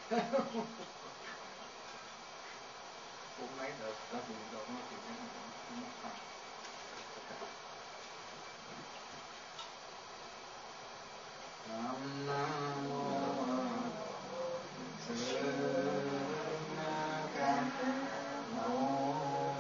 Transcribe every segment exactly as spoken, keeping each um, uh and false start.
Cũng mấy đợt có gì đâu nó thì nó cũng mất tâm. Nam mô Sư Ca Mâu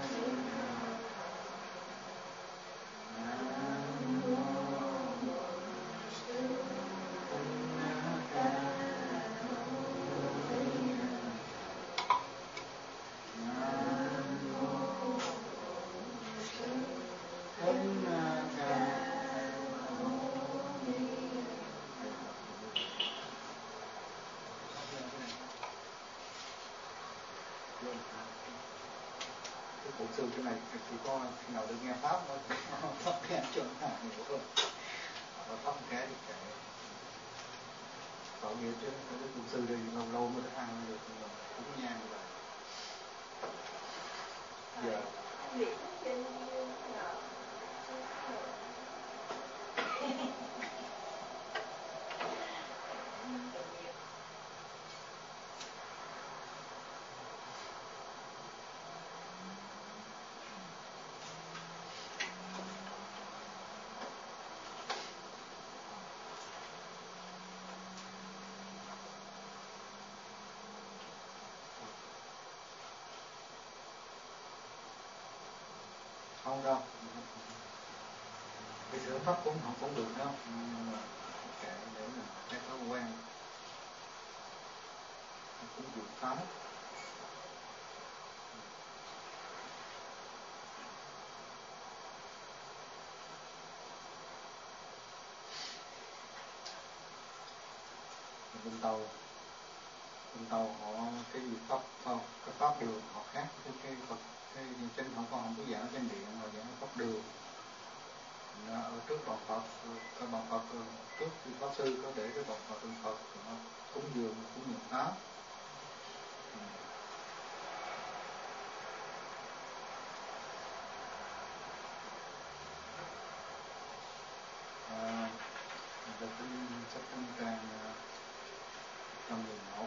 Bộ sư cái này chỉ có khi nào được nghe pháp thôi, pháp nghe chuẩn là nhiều hơn, và pháp cái thì kệ. Tội nghiệp chứ, cái bộ sư đây lâu lâu mới được ăn được, nhưng mà cũng nhang như vậy. Giờ không đâu, cái sửa pháp cũng không cũng được đâu, nhưng mà kệ để mình cái thói quen cũng dùng pháp. Bên tàu bên tàu họ cái gì pháp không, cái pháp đường họ khác cái cái Phật, cái trên họ còn không có giảng trên điện, họ giảng pháp đường. Ở trước bàn Phật, cái bàn Phật trước khi pháp sư có để cái bàn Phật tượng Phật, nó cúng dường cúng dường pháp. À, mình tin sách kinh trang một trăm mười một.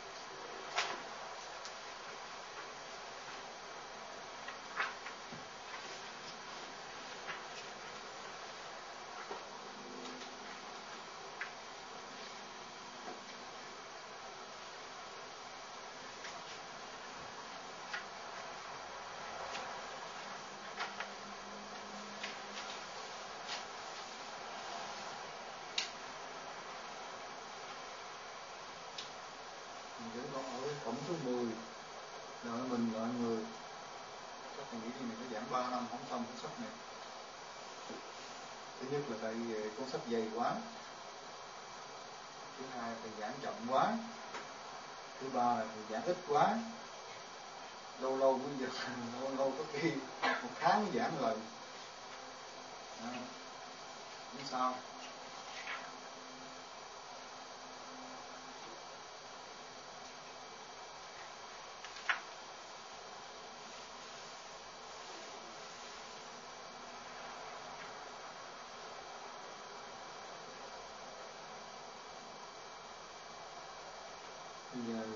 Mình ở phẩm số mười, đợi mình gọi người. Chắc mình nghĩ thì mình phải giảng ba năm không xong cuốn sách này. Thứ nhất là tại vì cuốn sách dày quá. Thứ hai là thầy giảng chậm quá. Thứ ba là thầy giảng ít quá. Lâu lâu bây giờ, lâu lâu có khi một tháng mới giảng lần. À, không sao. Bây giờ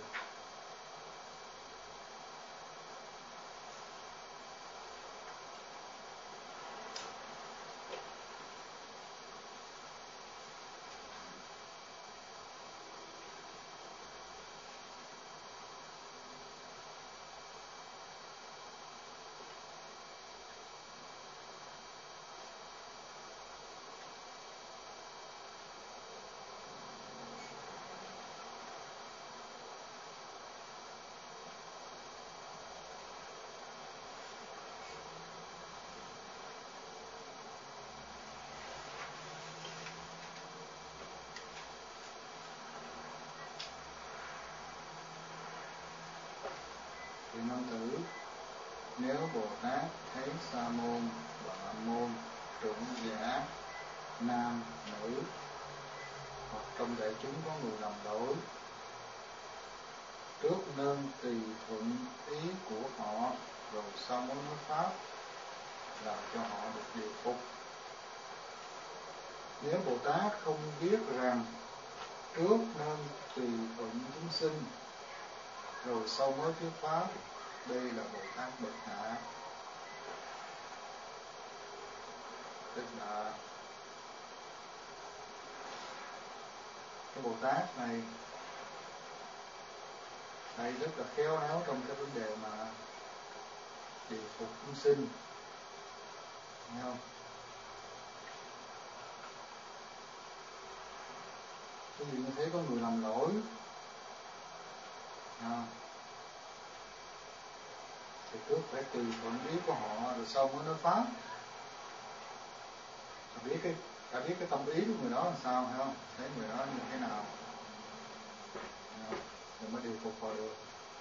thì nam tử, nếu Bồ Tát thấy sa môn, bà môn, trưởng giả, nam, nữ hoặc trong đại chúng có người làm lỗi, trước nên tùy thuận ý của họ rồi sau mới nói pháp, làm cho họ được điều phục. Nếu Bồ Tát không biết rằng trước nên tùy thuận chúng sinh Rồi sau mới thuyết pháp. Đây là Bồ Tát bậc hạ, tức là cái Bồ Tát này đây rất là khéo léo trong cái vấn đề mà điều phục chúng sinh, thấy không? Cái gì như thế có người làm lỗi, không? Thì trước phải tùy thuận ý của họ rồi sau mới nói pháp. Phải biết cái phải biết cái tâm ý của người đó là sao, hay không? Thấy người đó như thế nào, rồi mới điều phục họ được.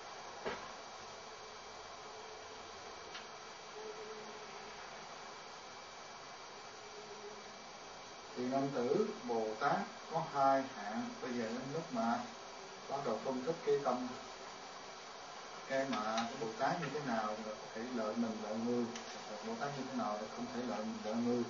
Thì nam tử Bồ Tát có hai hạng. Bây giờ đến lúc mà bắt đầu phân tích cái tâm, cái mà cái Bồ Tát như thế nào là có thể lợi mình lợi người, Bồ Tát như thế nào là không thể lợi mình lợi người.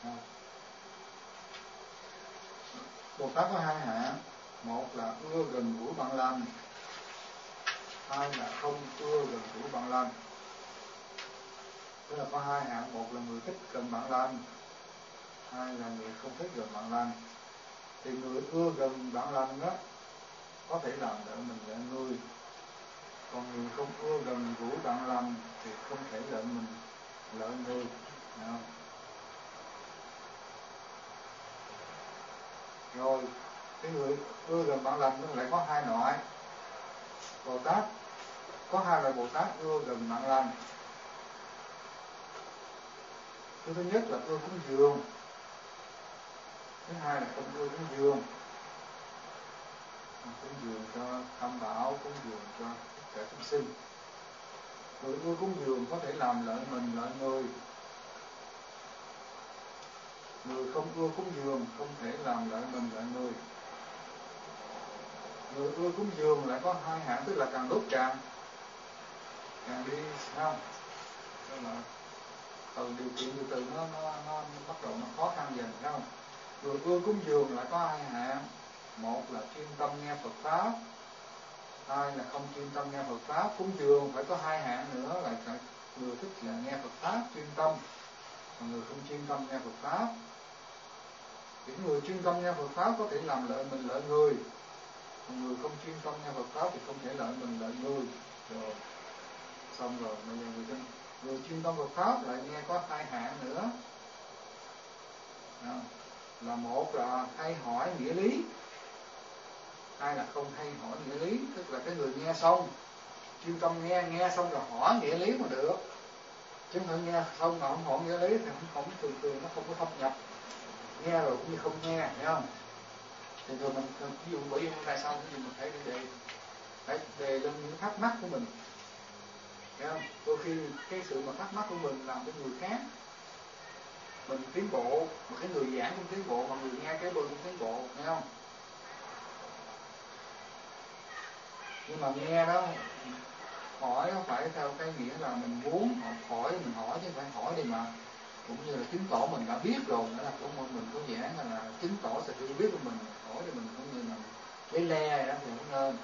Bồ Tát có hai hạng, một là ưa gần gũi bạn lành, hai là không ưa gần gũi bạn lành. Tức là có hai hạng, một là người thích gần bạn lành, hai là người không thích gần bạn lành. Thì người ưa gần bạn lành đó có thể làm lợi mình lợi người, còn người không ưa gần gũi bạn lành thì không thể lợi mình lợi người. Rồi cái người ưa gần bạn lành nó lại có hai loại. Bồ Tát có hai loại Bồ Tát ưa gần bạn lành. Thứ thứ nhất là ưa cúng dường, thứ hai là không ưa cúng dường. Cúng dường cho tam bảo, cúng dường cho tất cả chúng sinh. Người ưa cúng dường có thể làm lợi mình lợi người. Người không ưa cúng dường không thể làm lợi mình lợi người. Người ưa cúng dường lại có hai hạng, tức là càng lúc càng càng đi sao? Đó là từ điều kiện từ từ nó, nó, nó, nó bắt đầu nó khó khăn dần, phải không? Người ưa cúng dường lại có hai hạng, một là chuyên tâm nghe Phật pháp, hai là không chuyên tâm nghe Phật pháp. Cúng dường phải có hai hạng nữa, là người thích là nghe Phật pháp chuyên tâm, còn người không chuyên tâm nghe Phật pháp. Những người chuyên tâm nghe Phật pháp có thể làm lợi mình lợi người, còn người không chuyên tâm nghe Phật pháp thì không thể lợi mình lợi người. Rồi xong rồi bây giờ người dân người chuyên tâm Phật pháp lại nghe có hai hạng nữa. Đó. Là một là hay hỏi nghĩa lý, hai là không hay hỏi nghĩa lý. Tức là cái người nghe xong chuyên tâm nghe, nghe xong rồi hỏi nghĩa lý mà được, chứ không phải nghe xong mà không hỏi nghĩa lý thì không, không thường thường nó không có thâm nhập. Nghe rồi cũng như không nghe, thấy không? Thì thường mình ví dụ bởi vì tại sao thì mình phải đề phải đề lên những thắc mắc của mình, thấy không? Đôi khi cái sự mà thắc mắc của mình làm cho người khác mình tiến bộ, mà cái người giảng cũng tiến bộ, mà người nghe cái bên cũng tiến bộ, thấy không? Nhưng mà nghe đó hỏi nó phải theo cái nghĩa là mình muốn hỏi mình hỏi, chứ không phải hỏi đi mà cũng như là chứng tỏ mình đã biết rồi, nữa là cũng mình có giảng là, là chứng tỏ sự hiểu biết của mình, hỏi thì mình cũng như là lấy le đó thì cũng nên.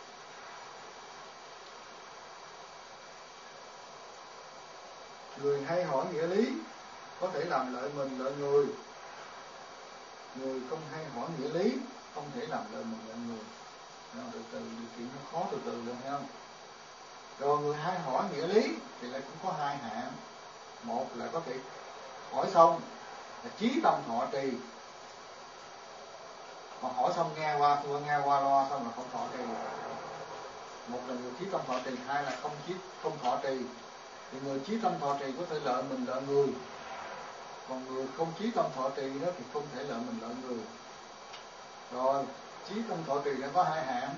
Người hay hỏi nghĩa lý có thể làm lợi mình lợi người, người không hay hỏi nghĩa lý không thể làm lợi mình lợi người. Đó, từ từ điều kiện nó khó từ từ lên, thấy không? Rồi người hay hỏi nghĩa lý thì lại cũng có hai hạng. Một là có thể hỏi xong là chí tâm thọ trì, còn hỏi xong nghe qua thua nghe qua loa xong là không thọ trì. Một là người chí tâm thọ trì, hai là không chí không thọ trì. Thì người chí tâm thọ trì có thể lợi mình lợi người, còn người không chí tâm thọ trì đó thì không thể lợi mình lợi người. Rồi chí tâm thọ trì đã có hai hạng.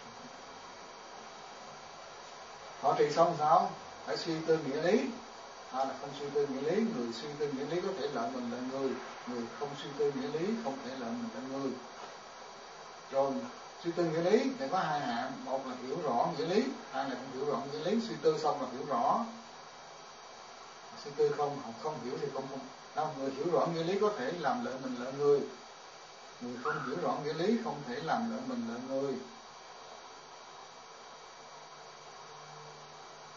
Thọ trì xong sao? Phải suy tư nghĩa lý, hay là không suy tư nghĩa lý. Người suy tư nghĩa lý có thể lợi mình lợi người, người không suy tư nghĩa lý không thể lợi mình lợi người. Rồi suy tư nghĩa lý thì có hai hạng, một là hiểu rõ nghĩa lý, hai là không hiểu rõ nghĩa lý. Suy tư xong là hiểu rõ, suy tư không không hiểu thì không không đâu. Người hiểu rõ nghĩa lý có thể làm lợi mình lợi người, người không hiểu rõ nghĩa lý không thể làm lợi mình lợi người.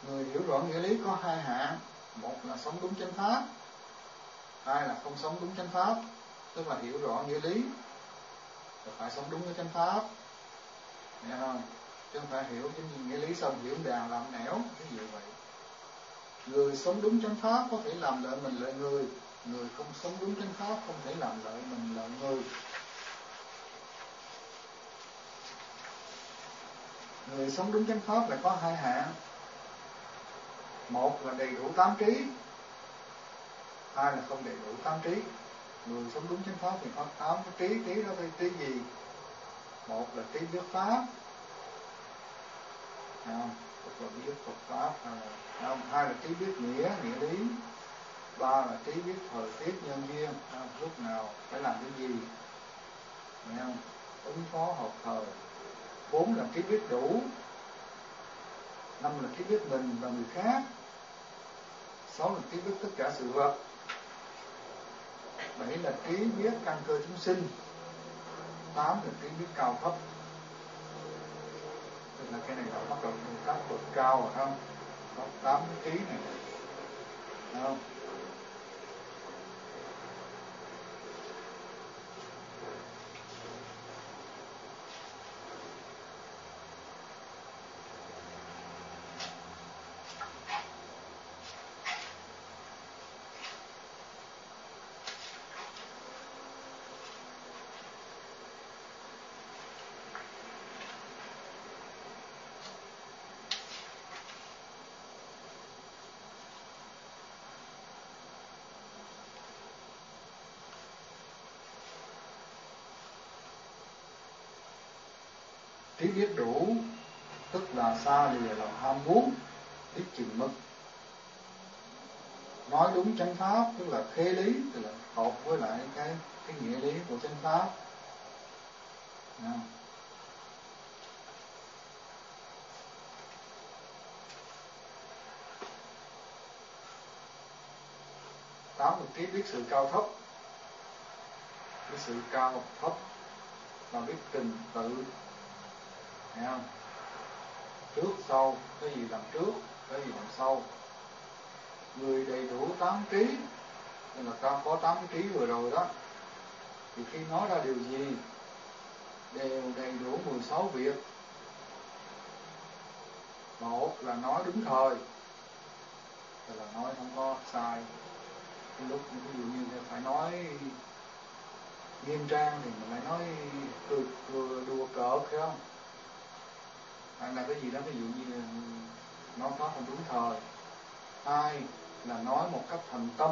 Người hiểu rõ nghĩa lý có hai hạng, một là sống đúng chánh pháp, hai là không sống đúng chánh pháp. Tức là hiểu rõ nghĩa lý và phải sống đúng với chánh pháp, nghe không? Chứ không phải hiểu chính nghĩa lý xong hiểu đàn làm nẻo cái gì vậy. Người sống đúng chánh pháp có thể làm lợi mình lợi người, người không sống đúng chánh pháp không thể làm lợi mình lợi người. Người sống đúng chánh pháp lại có hai hạng, một là đầy đủ tám trí, hai là không đầy đủ tám trí. Người sống đúng chánh pháp thì có tám cái trí. Trí đó là trí gì? Một là trí biết pháp, không? Tức là biết Phật pháp, không? Hai là trí biết nghĩa, nghĩa lý. Ba là trí biết thời tiết nhân duyên, không? Lúc nào phải làm cái gì, nghe không? Ứng phó hợp thời. Bốn là trí biết đủ. Năm là trí biết mình và người khác. Sáu là trí biết tất cả sự vật. Bảy là trí biết căn cơ chúng sinh. Tám là trí biết cao thấp. Tức là cái này là bắt đầu từ các bậc cao rồi không? Có tám cái trí này, phải không? Trí biết đủ tức là xa lìa lòng ham muốn, biết chừng mực. Nói đúng chánh pháp tức là khế lý, tức là hợp với lại cái cái nghĩa lý của chánh pháp. Đúng không? Tám là trí biết sự cao thấp. Cái sự cao thấp là biết trình tự, thấy không? Trước sau, cái gì làm trước, cái gì làm sau. Người đầy đủ tám trí, nên là ta có tám trí vừa rồi đó, thì khi nói ra điều gì đều đầy đủ mười sáu việc. Một là nói đúng thời, tức là nói không có sai. Lúc ví dụ như phải nói nghiêm trang thì mình lại nói cười, cười đùa cợt, phải không? Hay là cái gì đó ví dụ như nói pháp không đúng thời. Hai là nói một cách thành tâm.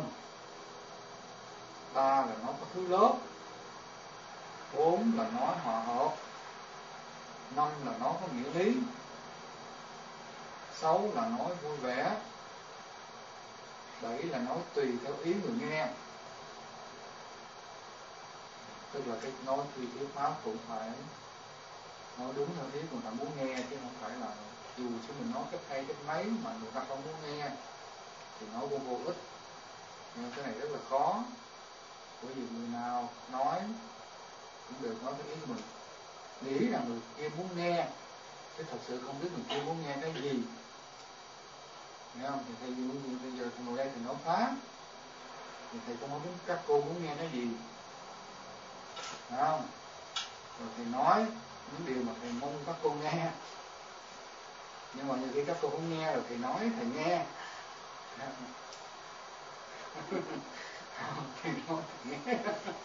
Ba là nói có thứ lớp. Bốn là nói hòa hợp. Năm là nói có nghĩa lý. Sáu là nói vui vẻ. Bảy là nói tùy theo ý người nghe. Tức là cái nói tùy theo pháp cũng phải nói đúng theo ý người ta muốn nghe, chứ không phải là dù cho mình nói cách hay cách mấy mà người ta không muốn nghe thì nói vô vô ích. Nhưng cái này rất là khó, bởi vì người nào nói cũng được nói cái ý của mình, nghĩ rằng người kia muốn nghe chứ thật sự không biết người kia muốn nghe cái gì. Nghe không? Thì thầy bây giờ thầy ngồi đây thì nói pháp, thì thầy không biết các cô muốn nghe cái gì, phải không? Rồi thầy nói những điều mà thầy mong các cô nghe, nhưng mà nhiều khi các cô không nghe rồi thầy nói thầy nghe. Thầy nói thầy nghe.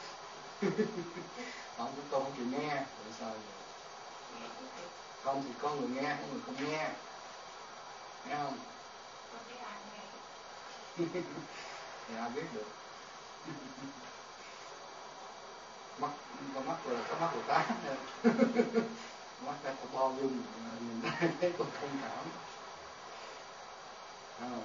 Không, các cô không chịu nghe, tại sao vậy? Không thì có người nghe, có người không nghe, nghe không? Thì ai biết được. Mắt, con mắt rồi là có mắt của ta. Mắt ta có bao dung, nhìn thấy con thông cảm. Không?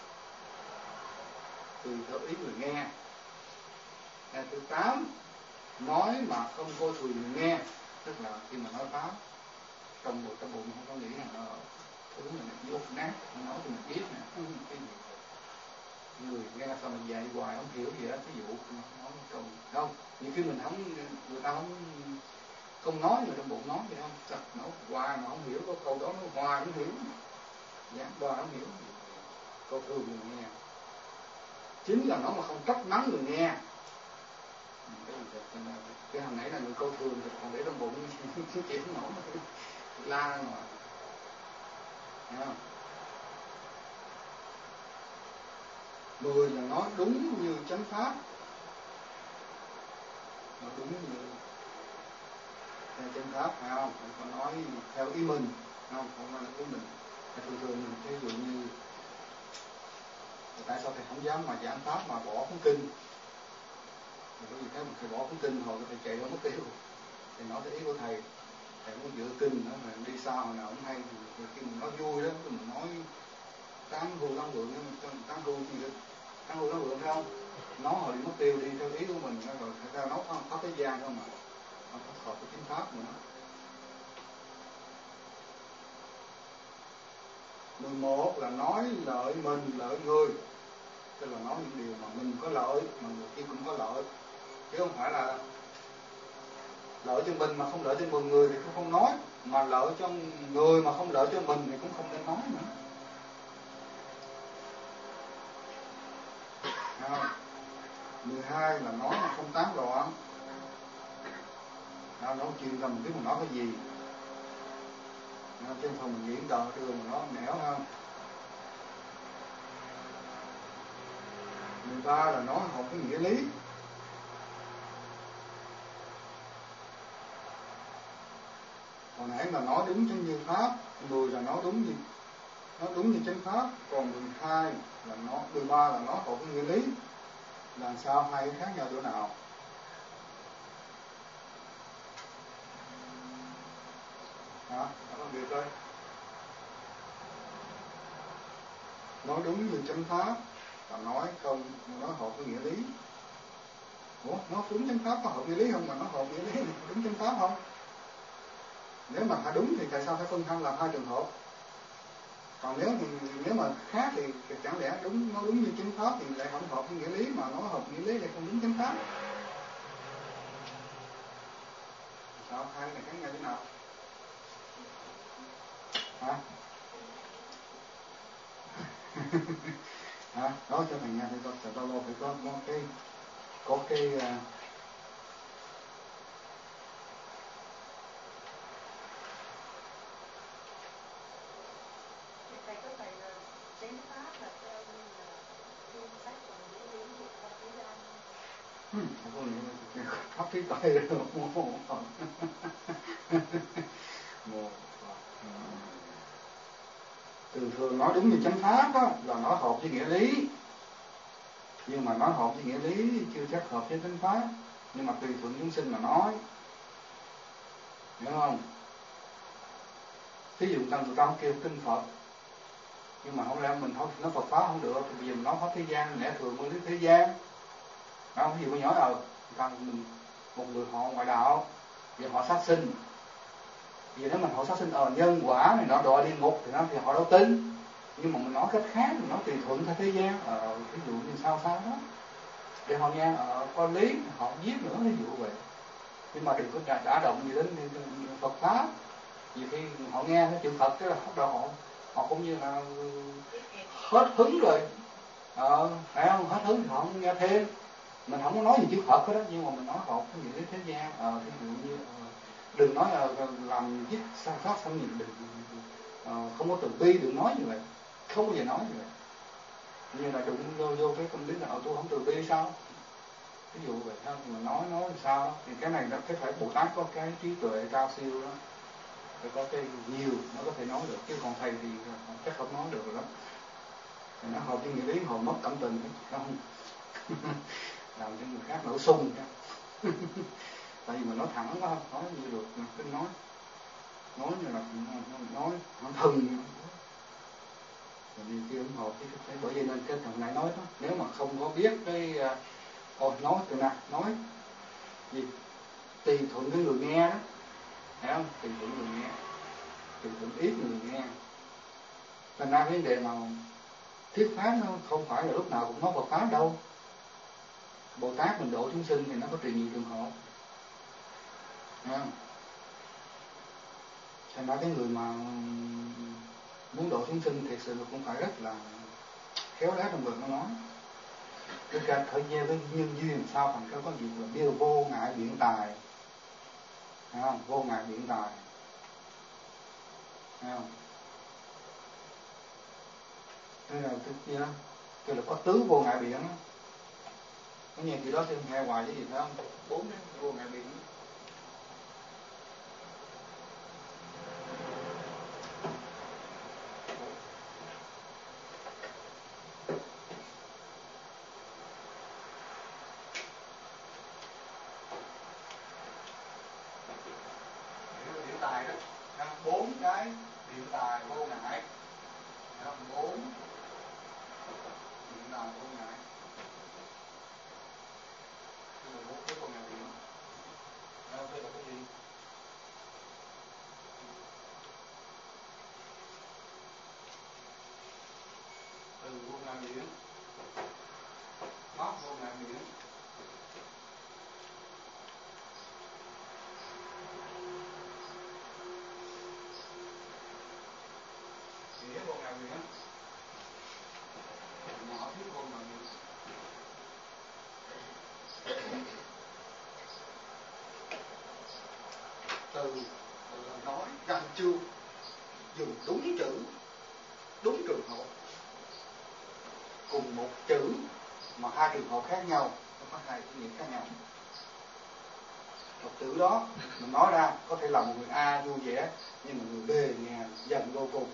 Tùy theo ý người nghe. Ngày thứ tám, nói mà không coi thường người nghe, tức là khi mà nói pháp trong bụng trong bụng không có nghĩ rằng nó thứ này nó dốt nát, nói cho mình biết nè, cái gì người nghe sao mình dạy hoài không hiểu gì đó, ví dụ nói một câu không, nhiều khi mình không, người ta không không nói, người trong bụng nói vậy không, chắc nói hoài mà không hiểu, có câu đó nó hoài không hiểu, giảng ba không hiểu, câu thương người nghe. Chính là nó mà không trách mắng người nghe. Cái, cái hồi nãy là người câu thường thì còn để trong bụng chỉ không nổi la ra ngoài. Thấy không? Mười là nói đúng như chánh pháp, nói đúng như theo chánh pháp, phải không? Không có nói theo ý mình, không, không nói ý mình. Thường thường ví dụ như tại sao thầy không dám mà giảng pháp mà bỏ cuốn kinh? Bởi vì thế mà thầy bỏ cuốn kinh hồi thầy chạy ra mất tiêu. Thầy nói cái ý của thầy, thầy muốn dựa kinh đó mà đi xa hồi nào cũng hay, thì khi mình nói vui đó, mình nói tán hưu lắm vượng, tán hưu gì đó, tán hưu lắm vượng phải không? Nói hồi đi mất tiêu đi theo ý của mình, rồi thầy ta nói không có thế gian không mà, không có hợp với chính pháp nữa. mười một là nói lợi mình, lợi người, tức là nói những điều mà mình có lợi, mà người kia cũng có lợi, chứ không phải là lợi cho mình mà không lợi cho một người thì cũng không nói, mà lợi cho người mà không lợi cho mình thì cũng không nên nói nữa. À, mười hai là nói mà không tán loạn. À, nói chuyện tầm biết mình nói cái gì. À, trên phòng mình diễn tờ đường mà nói nẻo không. mười ba là nói hợp cái nghĩa lý. Hồi nãy là nói đúng chánh như pháp, mười là nói đúng như nói đúng như chánh pháp, còn mười hai là nói mười ba là nói hợp cái nghĩa lý. Làm sao hai cái khác nhau chỗ nào? Hả? Có việc đây. Nói đúng như chánh pháp và nói không, nói hợp với nghĩa lý. Ủa, nói đúng chánh pháp có hợp nghĩa lý không, mà nói hợp nghĩa lý thì đúng chánh pháp không? Nếu mà đúng thì tại sao phải phân thân làm hai trường hợp? Còn nếu thì, nếu mà khác thì chẳng lẽ đúng nói đúng như chánh pháp thì lại không hợp với nghĩa lý, mà nói hợp nghĩa lý lại không đúng chánh pháp? Sao hai này khác nhau thế nào? Hả? Hả? Nói cho thầy nghe thì có sẽ bao lâu phải có, có cái có cái uh, Hmm, pháp trí tuệ rồi một phần một thường thường nói đúng như chánh pháp đó, là nói hợp với nghĩa lý, nhưng mà nói hợp với nghĩa lý chưa chắc hợp với chánh pháp, nhưng mà tùy thuận chúng sinh mà nói, hiểu không? Ví dụ tăng tụi tao kêu kinh Phật, nhưng mà không lẽ mình không nói Phật pháp không được, thì bây giờ mình nói pháp thế gian, lẽ thường mới đến thế gian, không? Ví dụ mình nói ờ tăng mình một người họ ngoại đạo, giờ họ sát sinh, vì nếu mình họ sát sinh ờ nhân quả này nó đọa đi ngục thì nó thì họ đâu tin, nhưng mà mình nói cách khác, mình nói tùy thuận theo thế gian, ờ ví dụ như sao sao đó để họ nghe ờ có lý họ giết nữa, ví dụ vậy. Nhưng mà đừng có trả, trả động gì đến Phật pháp, vì khi họ nghe cái chữ Phật cái là bắt đầu họ họ cũng như là hết hứng rồi, ờ phải không, hết hứng thì họ không nghe thêm. Mình không có nói gì chữ Phật hết đó, nhưng mà mình nói họ cái gì đến thế gian, ờ ví dụ như ờ, đừng nói là làm giết sai pháp xong nhìn đừng ờ, không có từ bi, đừng nói như vậy, không bao giờ nói như vậy. Như là đừng vô, vô cái tâm lý là tôi không từ bi sao, ví dụ vậy ha, mà nói nói làm sao đó. Thì cái này nó cái phải Bồ Tát có cái trí tuệ cao siêu đó, phải có cái nhiều nó có thể nói được, chứ còn thầy thì chắc không nói được rồi đó. Thì nó hợp với nghĩa lý, hồi mất cảm tình không làm cho người khác nổ sung tại vì mình nói thẳng quá, nói như được cứ nói nói như là nói nói thần thì chưa ủng hộ cái cái bởi vì nên cái thằng này nói đó, nếu mà không có biết cái ôi nói từ nào nói gì tùy thuận với người nghe đó, thấy không? Tùy thuận người nghe, tùy thuận ít người nghe. Thành ra vấn đề mà thuyết pháp nó không phải là lúc nào cũng nói Phật pháp đâu. Bồ Tát mình độ chúng sinh thì nó có tùy nhiều trường hợp, thấy không? Thành ra cái người mà muốn độ chúng sinh thiệt sự cũng phải rất là khéo léo trong việc nó nói. Tất cả thời gian với nhân duyên sao thành cái có việc là điều vô ngại biện tài, thấy không? Vô ngại biện tài, thấy không? Thế là cái gì đó, cái là có tứ vô ngại biện đó. Có nhiều gì đó thì nghe hoài cái gì phải không? Bốn cái vô ngại biện. Biện tài đó, bốn cái biện tài vô ngại, bốn biện tài vô ngại. Đây là bốn cái vô ngại biện. Đây là cái gì? Từ vô ngại biện, pháp vô ngại biện, nghĩa vô ngại biện, nhỏ thiết vô ngại biện. Từ là nói văn chương, dùng đúng chữ, đúng trường hợp, cùng một chữ mà hai trường hợp khác nhau, nó có hai ý nghĩa khác nhau. Một chữ đó mình nói ra có thể làm một người A vui vẻ, nhưng mà người B nghe giận vô cùng.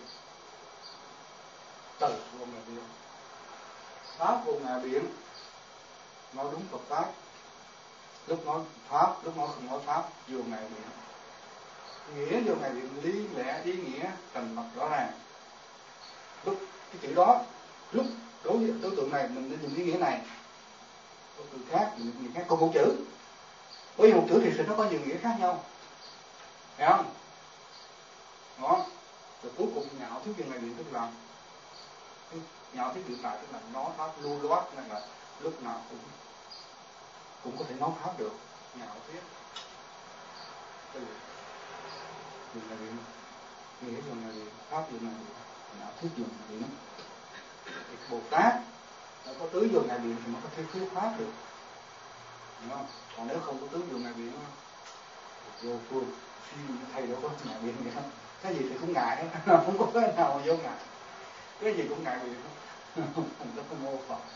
Từ vô ngại biện, pháp vô ngại biện, nói đúng Phật pháp, lúc nói pháp, lúc nói không nói pháp, vô ngại biện. Nghĩa vô ngại biện lý lẽ ý nghĩa thành mặt rõ ràng. Lúc cái chữ đó, lúc đối với đối tượng này mình nên dùng ý nghĩa này, đối tượng khác dùng ý nghĩa khác, cùng một chữ. Bởi vì một chữ thì sẽ nó có nhiều nghĩa khác nhau, thấy không? Đó. Rồi cuối cùng nhạo thuyết vô ngại biện tức là nhạo thuyết biện tài tức là nói pháp lưu loát, nên là lúc nào cũng cũng có thể nói pháp được. Nhạo thuyết từ vô ngại biện, nghĩa vô ngại biện, pháp vô ngại biện, nhạo thuyết vô ngại biện. Thì Bồ Tát nó có tứ vô ngại biện thì mới có thể thuyết pháp được, đúng không? Còn nếu không có tứ vô ngại biện vô phương thầy đâu có ngại biện gì không? Cái gì thì cũng ngại hết, không có cái nào mà vô ngại, cái gì cũng ngại biện hết. Không có cái mô Phật.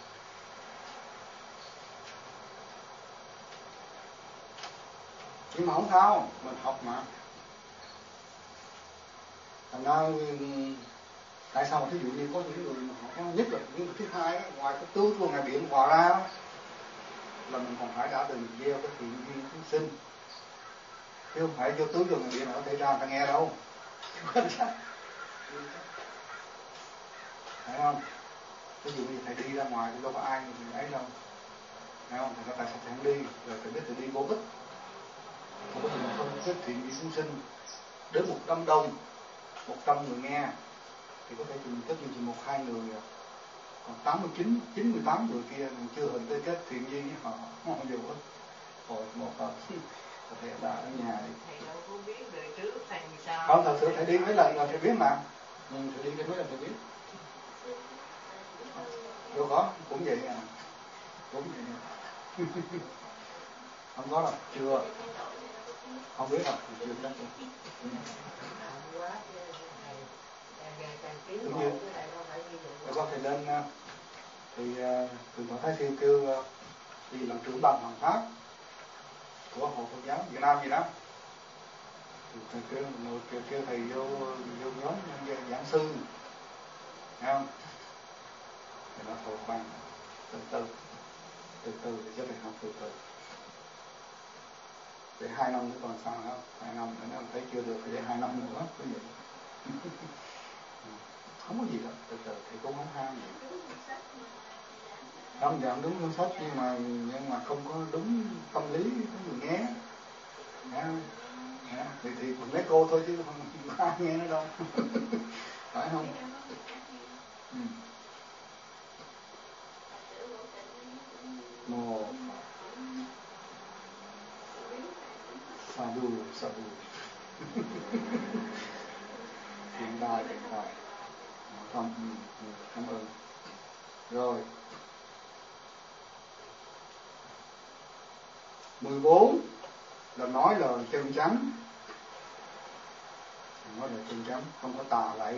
Nhưng mà không sao, mình học mà. Thành ra tại sao mà thí dụ như có những người mà họ có nhất là những người thứ hai đó, ngoài cái tứ vô ngại biện hòa ra đó, là mình còn phải đã từng gieo cái thiện duyên chúng sinh, chứ không phải vô tứ vô ngại biện mà có thể ra người ta nghe đâu. Thấy không? Ví dụ như thầy đi ra ngoài thì đâu có ai mình ấy đâu, thấy không? Thầy có tại sao thầy không đi, rồi thầy biết thầy đi vô ích, không có gì mà không cái thiện duyên chúng sinh đến một trăm đông, một trăm người nghe thì có thể chừng tất nhiên chỉ một hai người, còn tám mươi chín, chín mươi tám người kia mình chưa hình tới kết thiện duyên với họ, không vô ích. Rồi một Phật có thể là ở nhà đi. Thầy đâu có biết đời trước thành sao. Không, thật sự thầy đi mấy lần rồi thầy biết mà. Ừ, thầy đi mấy lần thầy biết. Đâu có, cũng vậy à. Cũng vậy. Không có đâu, chưa. Không biết đâu, chưa chắc. Cũng như rồi có thầy lên thì từ Tổ Thái Siêu kêu đi làm trưởng ban hoàng pháp của Hội Phật giáo Việt Nam gì đó. Thì thầy kêu, kêu, kêu thầy vô, vô nhóm giảng sư, thấy không? Thì nó thôi khoan, từ từ, từ từ để cho thầy học từ từ. Để hai năm nữa còn sao không? Hai năm nữa nếu thấy chưa được thì để hai năm nữa, cái gì? Không có gì đâu, từ từ thì cũng không ham gì. Không dạng đúng cuốn sách nhưng mà nhưng mà không có đúng tâm lý của người nghe. Nghe không? Nghe. Thì thì mấy cô thôi chứ không ai nghe nó đâu. Phải không? Ừ. Mô Sadhu Sadhu. Hiện đại hiện đại. Không, ừ, ừ, cảm ơn. Rồi. mười bốn là nói lời chân chánh. Nói lời chân chánh, không có tà lạy.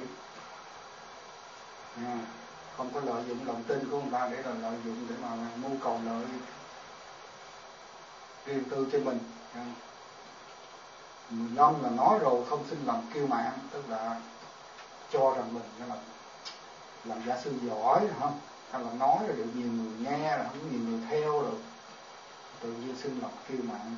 À, không có lợi dụng lòng tin của người ta để là lợi dụng để mà mưu cầu lợi riêng tư cho mình. À. mười lăm là nói rồi không xin lòng kiêu mạn, tức là cho rằng mình là làm giả sư giỏi không, hay là nói rồi được nhiều người nghe rồi không có nhiều người theo rồi tự nhiên xin lòng kiêu mạn.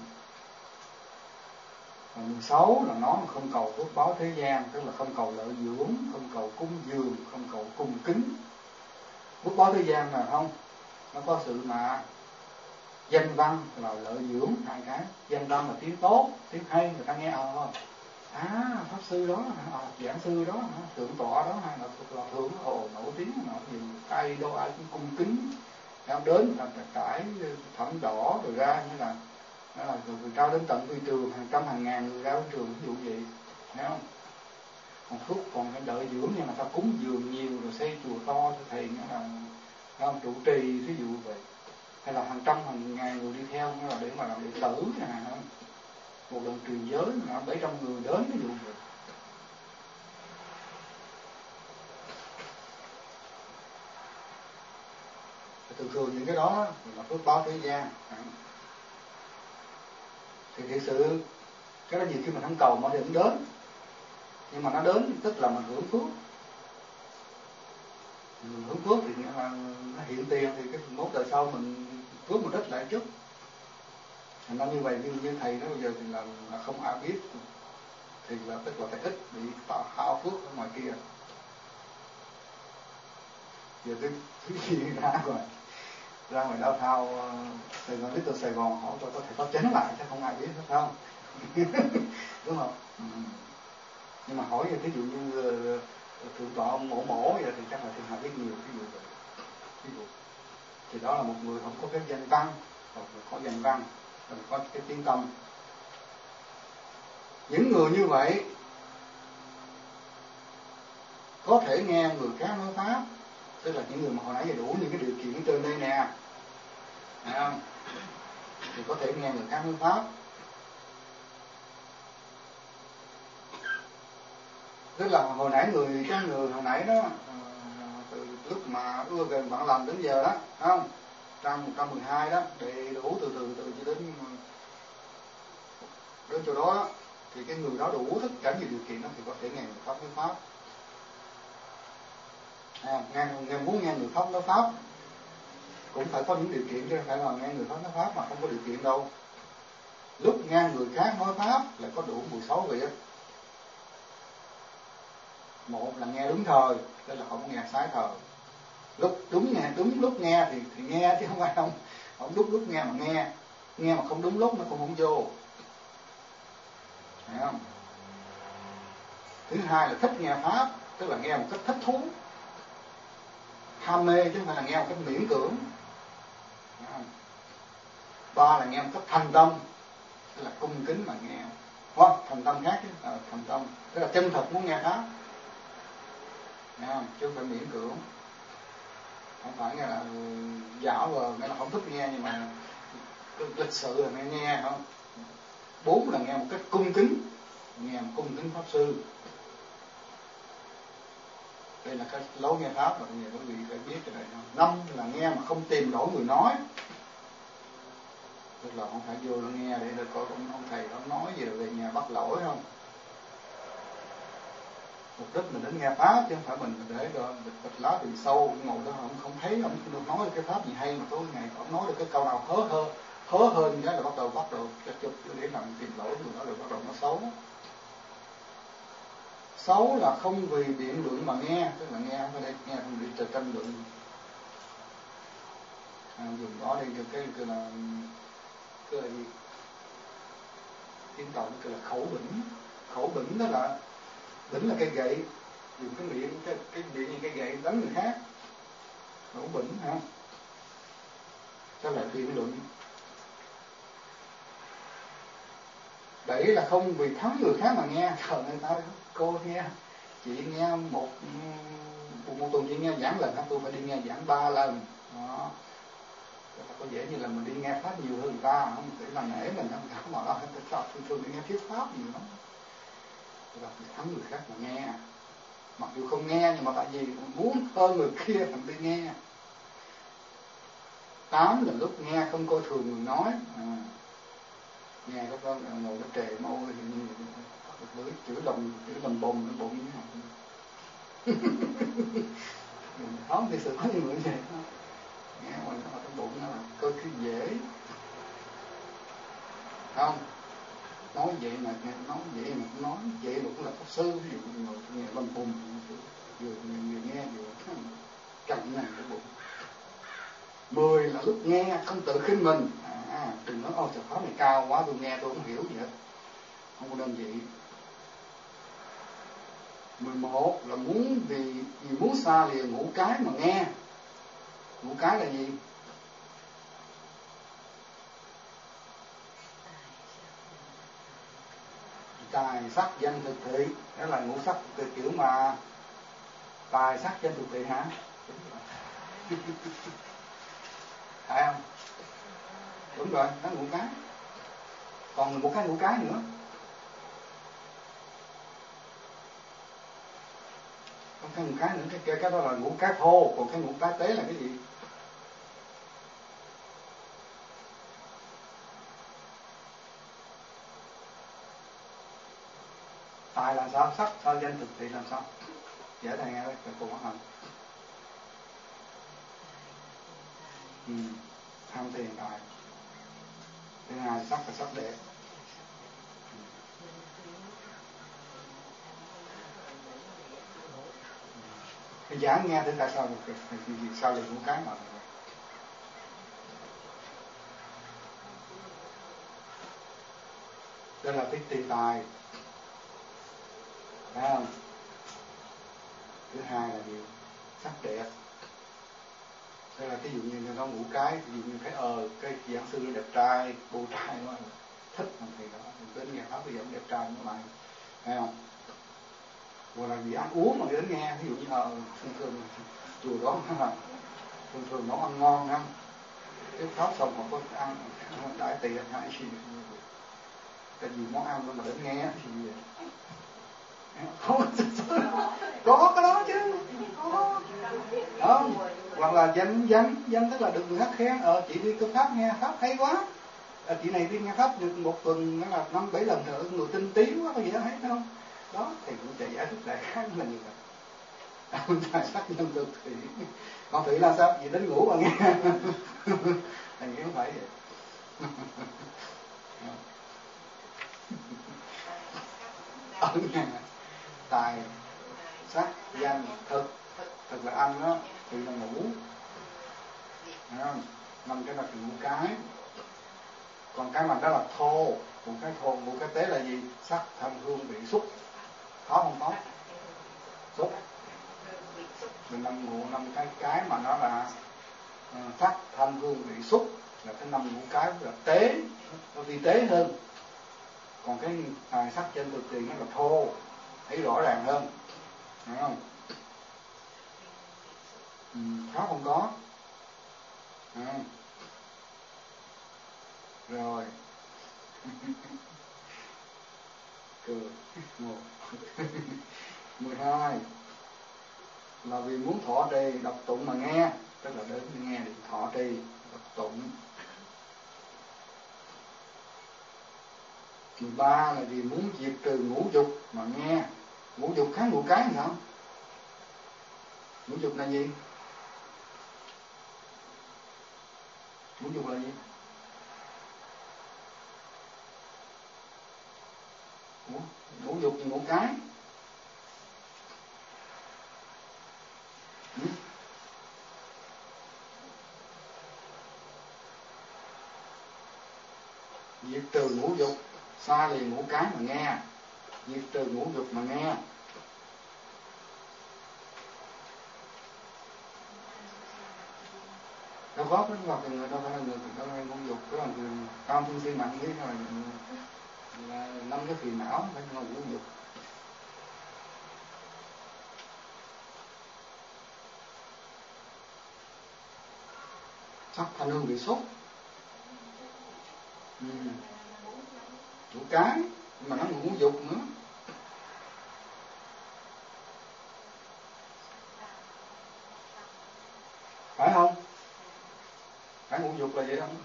Và mười sáu là nói mà không cầu phước báo thế gian, tức là không cầu lợi dưỡng, không cầu cúng dường, không cầu cung kính. Phước báo thế gian là không, nó có sự mà danh văn là lợi dưỡng hai cái. Danh văn là tiếng tốt, tiếng hay, người ta nghe ờ à pháp sư đó, à, giảng sư đó, thượng tọa đó, hay là thuộc là thượng ồ nổi tiếng, nổi gì tay đâu ai cũng cung kính, đến là trải thẩm đỏ rồi ra như là đó là rồi trao đến tận quy trường, hàng trăm hàng ngàn người ra đến trường, ví dụ vậy, thấy không? Còn phước còn phải đợi dưỡng, nhưng mà ta cúng dường nhiều rồi xây chùa to cho thầy, nghĩa là không trụ trì, ví dụ vậy, hay là hàng trăm hàng ngàn người đi theo nữa là để mà làm đệ tử nè, không? Một lần truyền giới là bảy trăm người đến, ví dụ vậy. Thường thường những cái đó là phước báo thế gian. Thì thực sự cái đó nhiều khi mình không cầu mà thì cũng đến, nhưng mà nó đến tức là mình hưởng phước. Mình hưởng phước thì nghĩa là nó hiện tiền, thì cái mốt đời sau mình phước mình ít lại chút. Thành ra như vậy, như, như thầy nói bây giờ thì là, là không ai biết, thì là tức là phải ít bị tạo hao phước ở ngoài kia. Giờ cái thứ gì ra rồi ra ngoài đau thao Sài Gòn, biết từ Sài Gòn hỏi tôi có thể có chánh lại, chắc không ai biết hết không? Đúng không? Ừ. Nhưng mà hỏi ví dụ như uh, thượng tọa ông mổ mổ vậy thì chắc là thượng hạ biết nhiều, ví dụ vậy. Ví dụ thì đó là một người không có cái danh văn, hoặc là có danh văn, hoặc có cái tiếng tâm. Những người như vậy có thể nghe người khác nói pháp, tức là những người mà hồi nãy giờ đủ những cái điều kiện ở trên đây nè, thấy không? Thì có thể nghe người khác nói pháp. Tức là hồi nãy người cái người hồi nãy đó, từ lúc mà ưa gần bạn làm đến giờ đó, không? Trang một trăm mười hai đó, đầy đủ từ từ từ cho đến đến chỗ đó, thì cái người đó đủ tất cả nhiều điều kiện đó thì có thể nghe người pháp nói pháp. À, nghe, nghe muốn nghe người pháp nói pháp cũng phải có những điều kiện, chứ không phải là nghe người pháp nói pháp mà không có điều kiện đâu. Lúc nghe người khác nói pháp là có đủ mười sáu việc. Một là nghe đúng thời, tức là không nghe sái thời. Lúc đúng nghe, đúng lúc nghe thì, thì nghe, chứ không phải không không đúng lúc nghe mà nghe. Nghe mà không đúng lúc nó cũng không vô. Thấy không? Thứ hai là thích nghe pháp, tức là nghe một cách thích thú, ham mê, chứ không phải là nghe một cách miễn cưỡng. Ba là nghe một cách thành tâm, tức là cung kính mà nghe. Không, thành tâm khác chứ, à, thành tâm, tức là chân thật muốn nghe pháp. Thấy không? Chứ không phải miễn cưỡng. Không phải nghe là giả vờ, nghĩa là không thích nghe nhưng mà lịch sự là nghe nghe, không? Bốn là nghe một cách cung kính, nghe một cung kính pháp sư. Đây là cái lối nghe pháp mà nhiều quý vị phải biết cái này. Năm là nghe mà không tìm nổi người nói, tức là không phải vô nó nghe để coi ông, ông thầy ông nói gì rồi về nhà bắt lỗi, không? Mục đích mình đến nghe pháp chứ không phải mình để cho bịch bịch lá từ sâu ngồi đó không không thấy ông được nói được cái pháp gì hay, mà tối ngày ông nói được cái câu nào hớ hơ hớ hơn cái là bắt đầu bắt đầu cho chụp để làm tìm lỗi người đó, rồi bắt đầu nó xấu. Xấu là không vì biện luận mà nghe, tức là nghe không phải để nghe không để từ tranh luận. À, dùng đó đây cái cái là cái là gì? Tiếng Tàu cái là khẩu bỉnh. Khẩu bỉnh đó là bỉnh là cây gậy, dùng cái miệng cái cái miệng như cây gậy đánh người khác. Khẩu bỉnh hả? Sao lại biện luận? Bảy là không vì thắng người khác mà nghe, trời người ta cô nghe chị nghe một một, một tuần chị nghe giảng lần, tôi phải đi nghe giảng ba lần đó. Có vẻ như là mình đi nghe pháp nhiều hơn người ta, không để là nể mình không không mà đó thường thường đi nghe thuyết pháp nhiều lắm, gặp thắng người khác mà nghe, mặc dù không nghe nhưng mà tại vì muốn hơn người kia mình đi nghe. Tám là lúc nghe không coi thường người nói, à, nghe các con ngồi nó trề môi thì như với chữ đồng chữ đồng bồn nó bụng như thế không thì sự có những người vậy đó. Nghe mình nó cái bụng nó là cơ khi dễ không nói vậy mà nói vậy mà nói vậy mà cũng là pháp sư, ví dụ như ngồi nghe lâm bồn vừa người nghe vừa chậm này cái bụng. Mười là lúc nghe không tự khinh mình, à, đừng nói ôi trời pháp này cao quá tôi nghe tôi không hiểu gì hết, không có đơn vị. Mười một là muốn vì, vì muốn xa lìa ngũ cái mà nghe. Ngũ cái là gì? Tài sắc danh thực thị, đó là ngũ sắc từ kiểu mà tài sắc danh thực thị hả? Phải không? Đúng rồi, đó là ngũ cái. Còn một cái ngũ cái nữa. Còn cái ngũ cái nữa, cái, cái đó là ngũ cái thô, còn cái ngũ cái tế là cái gì? Tài là sao? Sắc, sao danh thực thị làm sao? Giải thầy nghe đây, phải cùng hành. Ừ. Tham tiền tài. Thứ hai sắc là sắc đẹp. Ừ. Cái giảng nghe thử tại sao được sao liền ngũ cái mà đó là tích tiền tài, phải không? Thứ hai là gì? Sắc đẹp. Đây là ví dụ như nó ngũ cái, ví dụ như cái ờ cái giảng sư đẹp trai, cô trai quá thích mình thì đó, mình đến nghe pháp bây giờ đẹp trai nó lại, thấy không? Hoặc là gì ăn uống mà đến nghe, ví dụ như ờ thường thường chùa đó thường thường nó ăn ngon lắm, cái pháp xong họ có ăn đại tiền hay gì cái gì món ăn mà đến nghe thì không có cái đó chứ có không, hoặc là danh danh danh tức là được người khác khen, ờ chị đi cơ pháp nghe pháp hay quá, à, chị này đi nghe pháp được một tuần nó là năm bảy lần nữa, người tinh tí quá có gì đó thấy không, đó thì cũng sẽ giải thích lại khác là như vậy. Tài sắc nhân thực thì còn thị là sao, gì đến ngủ mà nghe thầy nghĩ không phải vậy. Ở nhà tài sắc danh thực, thực là ăn đó, thì là ngủ, năm cái là ngũ cái. Còn cái mặt đó là thô, một cái thô, một cái tế là gì? Sắc thanh hương vị xúc, có không có? Xúc. Mình năm ngũ năm cái cái mà nó là uh, sắc thanh hương vị xúc là cái năm ngũ cái là tế, nó vi tế hơn. Còn cái tài sắc trên thực thì nó là thô, thấy rõ ràng hơn, phải không? Ừ, khó không có. À. Rồi. Cười. Một. Mười hai là vì muốn thọ trì đọc tụng mà nghe, tức là đến nghe để thọ trì đọc tụng. Mười ba là vì muốn diệt trừ ngũ dục mà nghe. Ngũ dục khác ngũ cái gì không? Ngũ dục là gì? Ngũ dục là gì? Ủa? Ngũ dục ngũ cái. Ừ? Diệt trừ ngũ dục, xa lìa ngũ cái mà nghe. Diệt trừ ngũ dục mà nghe. Đâu có cái hoặc là đâu phải là người đâu phải ngũ dục, đó là người tam thiên sinh mạnh với là, là năm cái phiền não phải ngũ dục. sắc thanh hương vị xúc. Ừ. Đủ cái mà nó ngũ dục nữa. Phải không? Phải ngũ dục là vậy không?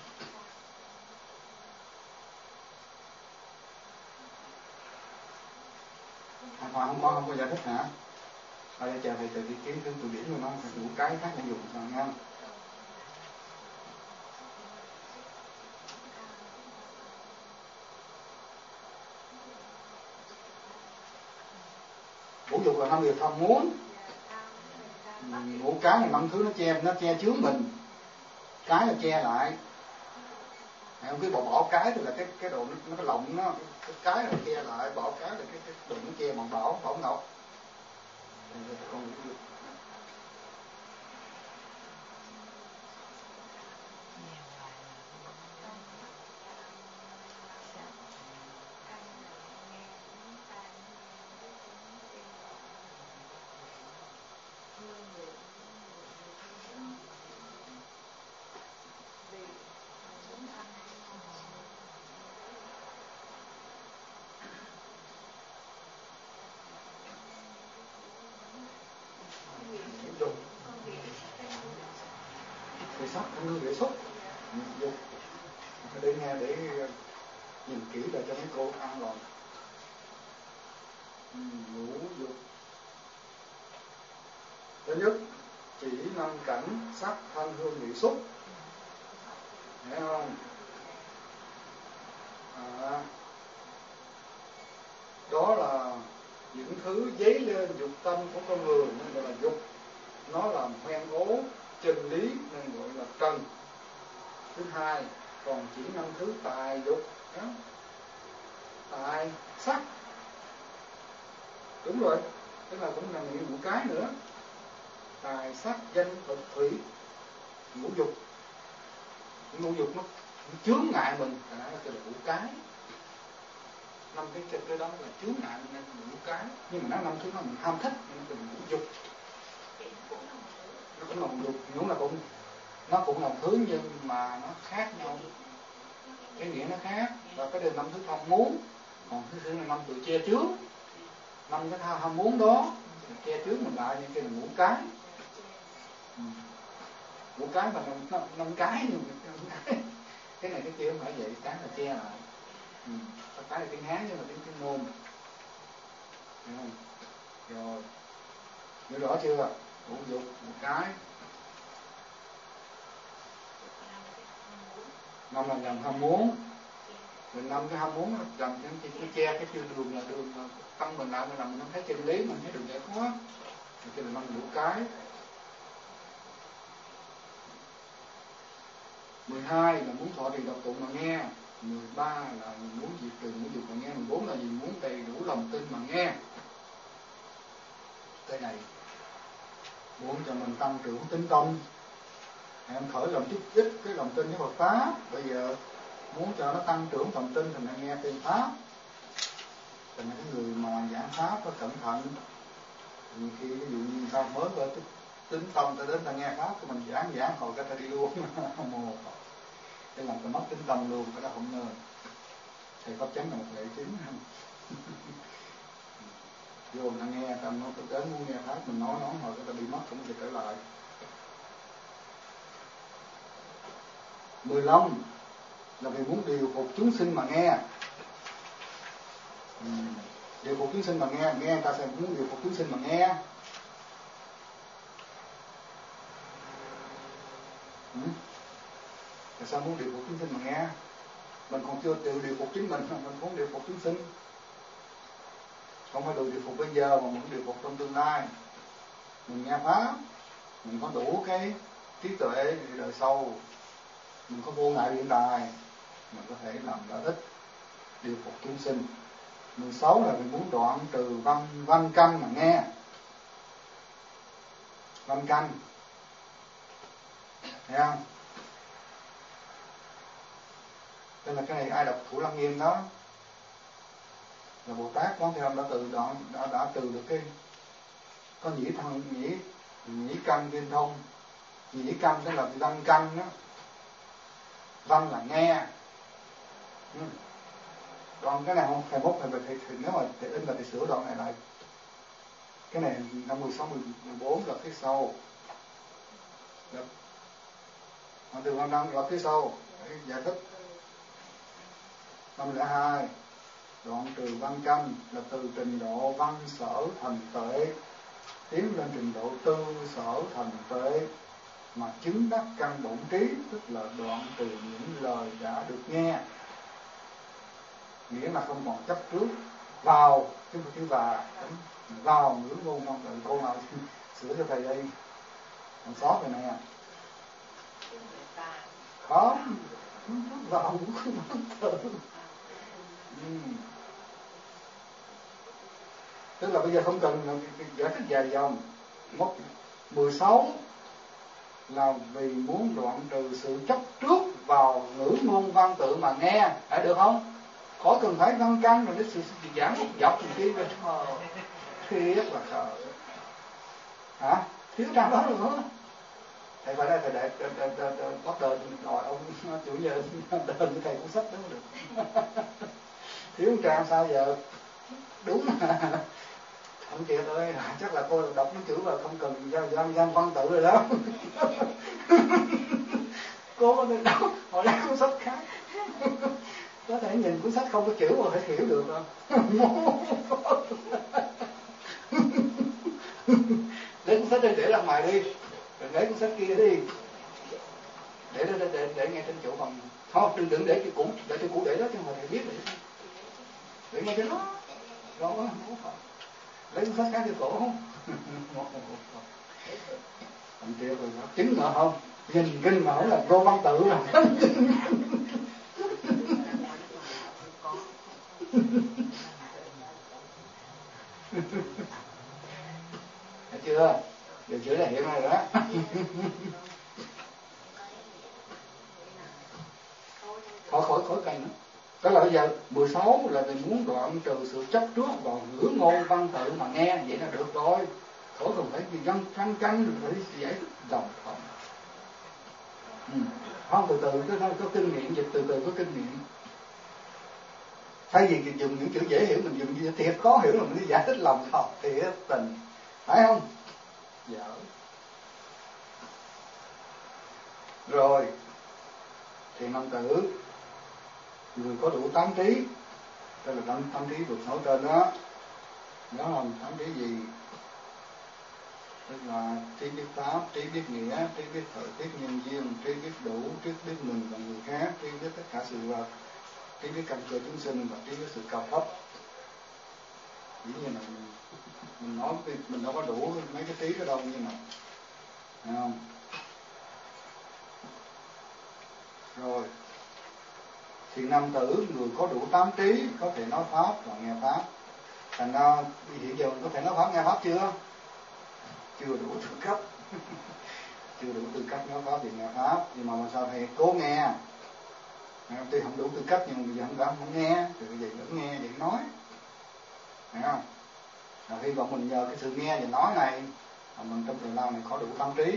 Hoàng Hoàng không có không có giải thích hả? Thôi chờ thầy từ ý kiến từ từ điển của nó đủ cái khác ngũ dục sao nghe không? Ngũ dục là năm điều tham muốn. Ngũ cái là năm thứ nó che nó che chứa mình. Cái là che lại. Không cứ bỏ bỏ cái thì là cái cái độ nó, nó cái lộng nó cái, cái là che lại, bỏ cái là cái cái độ nó che bằng bảo bảo ngọc. Còn sắc thanh hương vị xúc. Dục để nghe để nhìn kỹ lại cho mấy cô ăn rồi. Ngũ dục thứ nhất chỉ năm cảnh sắc thanh hương vị xúc, thấy không? À, đó là những thứ dấy lên dục tâm của con người nên gọi là dục. Nó làm hoen ố chân lý nên gọi là trần. Thứ hai còn chỉ năm thứ tài dục đó. Tài sắc, đúng rồi, tức là cũng là những ngũ cái nữa. Tài sắc danh thực thủy, ngũ dục. Ngũ dục nó, nó chướng ngại mình, đó là cái ngũ cái. Năm cái cái, cái đó là chướng ngại mình nên ngũ cái. Nhưng mà nó năm thứ nó mình ham thích nên nó là ngũ dục. Nó cũng là ngũ dục, đúng là cũng nó cũng là thứ nhưng mà nó khác nhau. Cái nghĩa nó khác. Và cái điều năm thứ tham muốn, còn thứ thứ là năm tự che chứa. Năm cái tham muốn đó che chứa mình lại những cái là ngũ cái. Ừ. Ngũ cái mà năm, năm cái nhưng mà cái này cái kia không phải vậy, cái là che lại. Ừ. Cái là tiếng Hán nhưng mà tiếng tiếng Môn. Hiểu không? Rồi. Hiểu rõ chưa? Ngũ dục một cái. Năm là nhằm ham muốn. Mình năm cái ham muốn làm cho cái che cái tiêu đường là đường tăng mình lại mình làm mình không thấy chân lý, mình thấy đường giải thoát. Thì là năm ngũ cái. mười hai là muốn thọ trì đọc tụng mà nghe. mười ba là muốn diệt trừ ngũ dục mà nghe. mười bốn là gì? Muốn đầy đủ lòng tin mà nghe. Cái này muốn cho mình tăng trưởng tín tâm, em khởi lòng chút ít cái lòng tin với Phật pháp. Bây giờ muốn cho nó tăng trưởng lòng tin thì mình nghe tiền pháp. Thì mấy cái người mà giảng pháp có cẩn thận. Thì khi ví dụ như ta mới có tính tâm ta đến ta nghe pháp thì mình giảng giảng hồi cái ta đi luôn. Một cái làm ta mất tính tâm luôn, cái đó không nên. Thầy pháp chánh là một lệ chính. Vô người ta nghe, ta nói đến muốn nghe pháp mình nói nói hồi cái ta bị mất không thể trở lại. mười lăm là vì muốn điều phục chúng sinh mà nghe. Ừ. Điều phục chúng sinh mà nghe, nghe ta sẽ muốn điều phục chúng sinh mà nghe. Ừ. Tại sao muốn điều phục chúng sinh mà nghe? Mình còn chưa tự điều phục chính mình, mình muốn điều phục chúng sinh. Không phải tự điều phục bây giờ mà muốn điều phục trong tương lai. Mình nghe pháp, mình có đủ cái trí tuệ để đời sau, mình có vô ngại hiện tại, mình có thể làm lợi ích điều phục chúng sinh. mười sáu là mình muốn đoạn trừ văn văn canh mà nghe. Văn canh, thấy không? Đây là cái này ai đọc Thủ Lăng Nghiêm đó là Bồ Tát Quán Thế Âm đã từ đoạn đã đã từ được cái có nhĩ thân nhĩ nhĩ căn viên thông. Nhĩ căn tức là văn căn đó, văn là nghe. Ừ. Đoạn cái này không thầy mốt thầy, thầy, thầy nếu mà thầy in là thầy sửa đoạn này lại. Cái này năm mười sáu mười bốn là phía sau. Được. Mà từ văn đăng là phía sau để giải thích. Năm lẻ hai đoạn trừ văn canh là từ trình độ văn sở thành tuệ tiến lên trình độ tư sở thành tuệ mà chứng đắc căn bổn trí, tức là đoạn từ những lời đã được nghe, nghĩa là không còn chấp trước vào chứ không chữ và vào ngữ ngôn văn tự. Cô nào sửa cho thầy đây, còn sót rồi nè. Không vào ngữ văn tự. Ừ. Tức là bây giờ không cần giải thích dài dòng. Mười sáu là vì muốn đoạn trừ sự chấp trước vào ngữ ngôn văn tự mà nghe, phải được không? Khỏi cần phải văn căn rồi cái sự giảng một dọc gì kia rồi thiết là sợ. Hả? Thiếu trang đó nữa. Thầy phải đây phải để bắt đời đòi ông chủ nhân đền với thầy cuốn sách đó mới được. Thiếu trang sao giờ? Đúng mà. Không kìa ơi, chắc là cô đọc mấy chữ mà không cần văn văn văn tự rồi đó. Cô có nên đọc họ lấy cuốn sách khác. Có thể nhìn cuốn sách không có chữ mà phải hiểu được không? Lấy cuốn sách đây để ra ngoài đi, rồi lấy cuốn sách kia đi, để để để, để ngay trên chỗ phòng. Không, đừng đừng để cho cũ, để cho cũ để đó cho họ thầy biết để để ngay trên đó. Đó không phải lấy cuốn sách khác cho cổ không? Anh kia rồi đó, chứng ngờ không? Nhìn kinh mà không là cô văn tự là thấy chưa? Điều chữ là hiện rồi đó. Khỏi khỏi khỏi canh nữa. Đó là bây giờ mười sáu là mình muốn đoạn trừ sự chấp trước vào ngữ ngôn văn tự mà nghe, vậy là được rồi. Khỏi cần phải gì văn văn canh phải giải thích dòng phòng. Ừ. Không, từ từ có, có kinh nghiệm, dịch từ từ có kinh nghiệm. Thay vì dùng những chữ dễ hiểu mình dùng chữ thiệt khó hiểu là mình đi giải thích lòng học thiệt tình, phải không? Dạ. Rồi Thiền nam tử, người có đủ tám trí, tức là tám, tám trí vượt nói trên đó. Nhớ không? Tám trí gì? Tức là trí biết pháp, trí biết nghĩa, trí biết thời tiết nhân duyên, trí biết đủ, trí biết mình và người khác, trí biết tất cả sự vật, trí biết căn cơ chúng sinh và trí biết sự cao thấp. Dĩ nhiên là mình, mình nói mình đâu có đủ mấy cái trí đó đâu, nhưng mà thấy không? Rồi Thiện nam tử, người có đủ tám trí, có thể nói pháp và nghe pháp. Thành ra hiện giờ có thể nói pháp nghe pháp chưa? Chưa đủ tư cách. Chưa đủ tư cách nói pháp thì nghe pháp. Nhưng mà sao thầy cố nghe. Tuy không đủ tư cách nhưng mà bây giờ không, không nghe. Thì vậy vẫn nghe, vậy nói. Thấy không? Rồi hy vọng mình nhờ cái sự nghe và nói này mà mình trong thời gian này có đủ tám trí.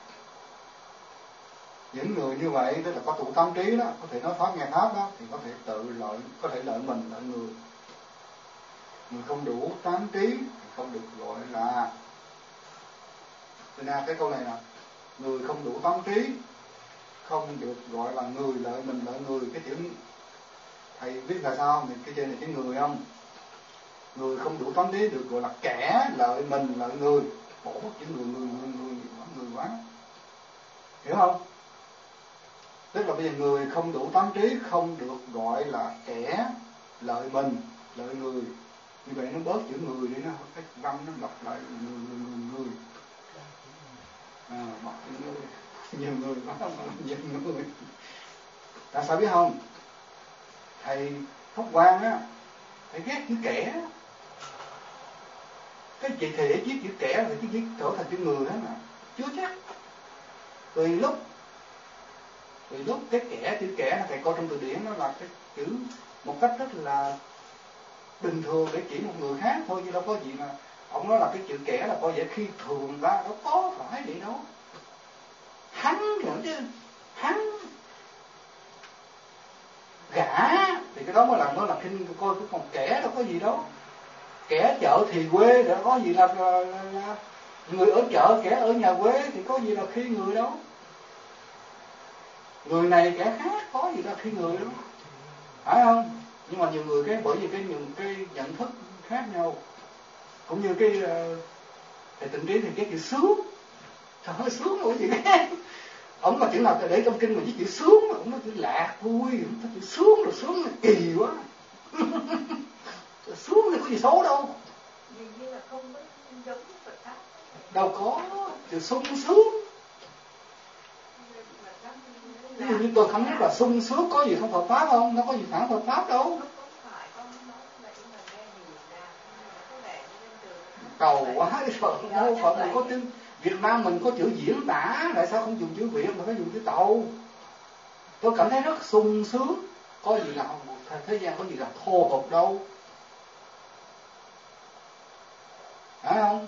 Những người như vậy, tức là có đủ tám trí đó, có thể nói pháp nghe pháp đó, thì có thể tự lợi, có thể lợi mình, lợi người. Người không đủ tám trí thì không được gọi là. Cho nên cái câu này là người không đủ tám trí không được gọi là người, lợi mình lợi người. Cái chữ thầy biết là sao? Cái chữ này chữ người không? Người không đủ tám trí được gọi là kẻ lợi mình lợi người. Bỏ mất chữ người người người người người quá. Hiểu không? Tức là bây giờ người không đủ tám trí không được gọi là kẻ lợi mình lợi người. Như vậy nó bớt chữ người đi, nó cái văn nó đọc lại người người người người. À, bật chữ người. Nhiều người quá mà nhiều người. Tại sao biết không? Thầy Pháp Quang á, thầy ghét chữ kẻ. Cái chị thầy để viết chữ kẻ thì viết trở thành chữ người đó mà. Chưa chắc. Tùy lúc Tùy lúc cái kẻ, chữ kẻ thầy coi trong từ điển nó là cái chữ một cách rất là bình thường để chỉ một người khác thôi, chứ đâu có gì mà ông nói là cái chữ kẻ là coi vậy khi thường ra, đâu có phải vậy đâu. Hắn nữa chứ, hắn gã thì cái đó mới là nó là kinh coi, cái còn kẻ đâu có gì đâu. Kẻ chợ thì quê đã có gì là, là, là, là người ở chợ, kẻ ở nhà quê thì có gì là khi người đâu. Người này kẻ khác có gì là khi người đâu, phải không? Nhưng mà nhiều người cái bởi vì cái những cái nhận thức khác nhau, cũng như cái uh, thầy Tịnh Trí thì cái chữ sướng, trời ơi sướng là cái gì khác. Ông mà chữ nào để trong kinh mà với chữ sướng mà ông nói chữ lạc vui, ông nói chữ sướng rồi sướng là kỳ quá. Sướng thì có gì xấu đâu. Như là không có giống Phật pháp. Đâu có, chữ sung sướng. Ví dụ như tôi không biết là sung sướng có gì không Phật pháp không? Nó có gì phản Phật pháp đâu. Cầu quá cái Phật đâu, Phật mình có tiếng Việt Nam mình có chữ diễn tả, tại sao không dùng chữ Việt mà phải dùng chữ tàu? Tôi cảm thấy rất sung sướng, có gì là thế gian có gì là thô tục đâu, phải không?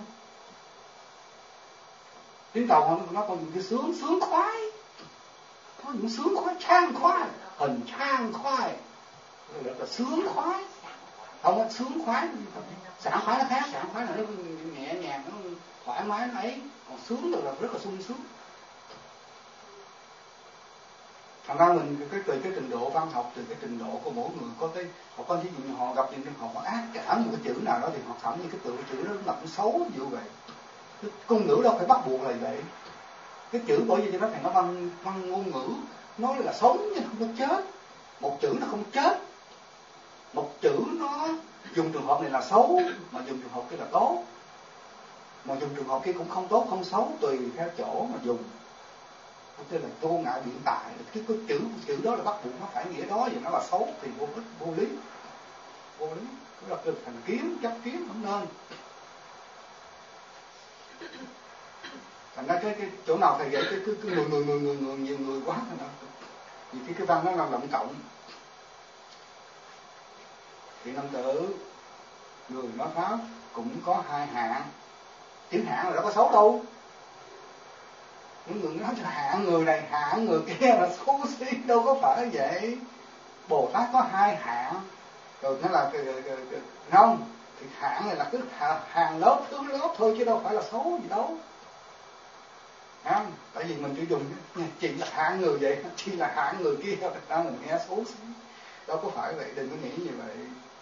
Tiếng tàu nó còn dùng chữ sướng, sướng khoái, có những sướng khoái, trang khoái, hình trang khoái, rất là sướng khoái, không có sướng khoái, sảng khoái nó khác, sảng khoái là nó nhẹ nhàng, nó thoải mái nó ấy, còn sướng là rất là sung sướng. Thành ra mình cái từ cái trình độ văn học, từ cái trình độ của mỗi người có cái họ có ví dụ họ gặp những trường hợp họ ác cảm một cái chữ nào đó thì họ cảm như cái từ chữ đó là cũng xấu như vậy. Cái ngôn ngữ đâu phải bắt buộc là vậy. Cái chữ bởi vì nó thành nó văn văn ngôn ngữ, nói là sống chứ không có chết. Một chữ nó không chết. Một chữ nó dùng trường hợp này là xấu mà dùng trường hợp kia là tốt. Mà dùng trường hợp kia cũng không tốt không xấu, tùy theo chỗ mà dùng. Tức là vô ngại biện tài, cái, cái chữ chữ đó là bắt buộc nó phải nghĩa đó, vì nó là xấu thì vô ích, vô lý, vô lý, nó là thành kiến, chấp kiến không nên. Thành ra cái, cái chỗ nào thầy dạy cái, cái, cái người, người người người người nhiều người quá rồi đó, vì cái cái văn nó làm lộng cộng. Thì nam tử người nói pháp cũng có hai hạng, chữ hạng là đâu có xấu đâu. Những người nói cho hạng người này hạng người kia là xấu xí, đâu có phải vậy. Bồ Tát có hai hạng, rồi nó là không thì hạng này là cứ hàng lớp thứ lớp thôi chứ đâu phải là xấu gì đâu. À, tại vì mình chỉ dùng chỉ là hạng người vậy, chỉ là hạng người kia ra mình nghe xấu xí, đâu có phải vậy, đừng có nghĩ như vậy.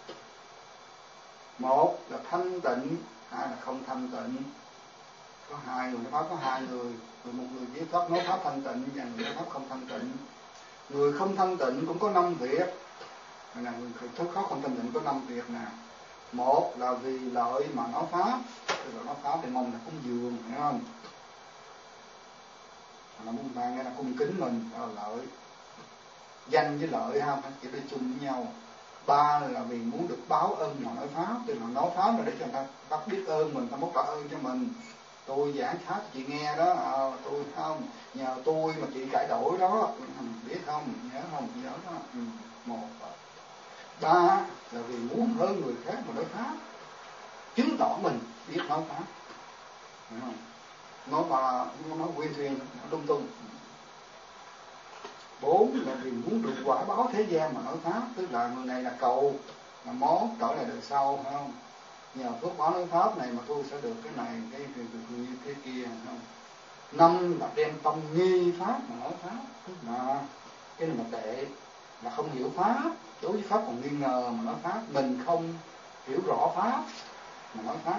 Một là thanh tịnh, hai là không thanh tịnh. Có hai người nói pháp, có hai người, người một người viết pháp nói pháp thanh tịnh và người nói pháp không thanh tịnh. Người không thanh tịnh cũng có năm việc. Là người thuyết pháp không thanh tịnh có năm việc nè. Một là vì lợi mà nói pháp, tức là nói pháp thì mong là cúng dường, hiểu không? Là muốn ta nghe là cung kính mình, đó là lợi. Danh với lợi ha, chỉ đi chung với nhau. Ba là vì muốn được báo ơn mà nói pháp, tức là nói pháp là để cho người ta bắt biết ơn mình, ta muốn trả ơn cho mình. Tôi giảng pháp chị nghe đó, à, tôi không, nhờ tôi mà chị cải đổi đó, biết không, nhớ không, nhớ đó. Ừ. Một. Ba là vì muốn hơn người khác mà nói pháp, chứng tỏ mình biết nói pháp, hiểu không? Nói bà, nói quyên thuyền, lung tung. Bốn là vì muốn được quả báo thế gian mà nói pháp, tức là người này là cầu, là món trở lại đời sau, phải không? Nhờ phước báo nói pháp này mà tôi sẽ được cái này, cái cái cái, cái kia, không? Năm là đem tâm nghi pháp mà nói pháp, tức là cái này mà tệ, là không hiểu pháp, đối với pháp còn nghi ngờ mà nói pháp, mình không hiểu rõ pháp mà nói pháp,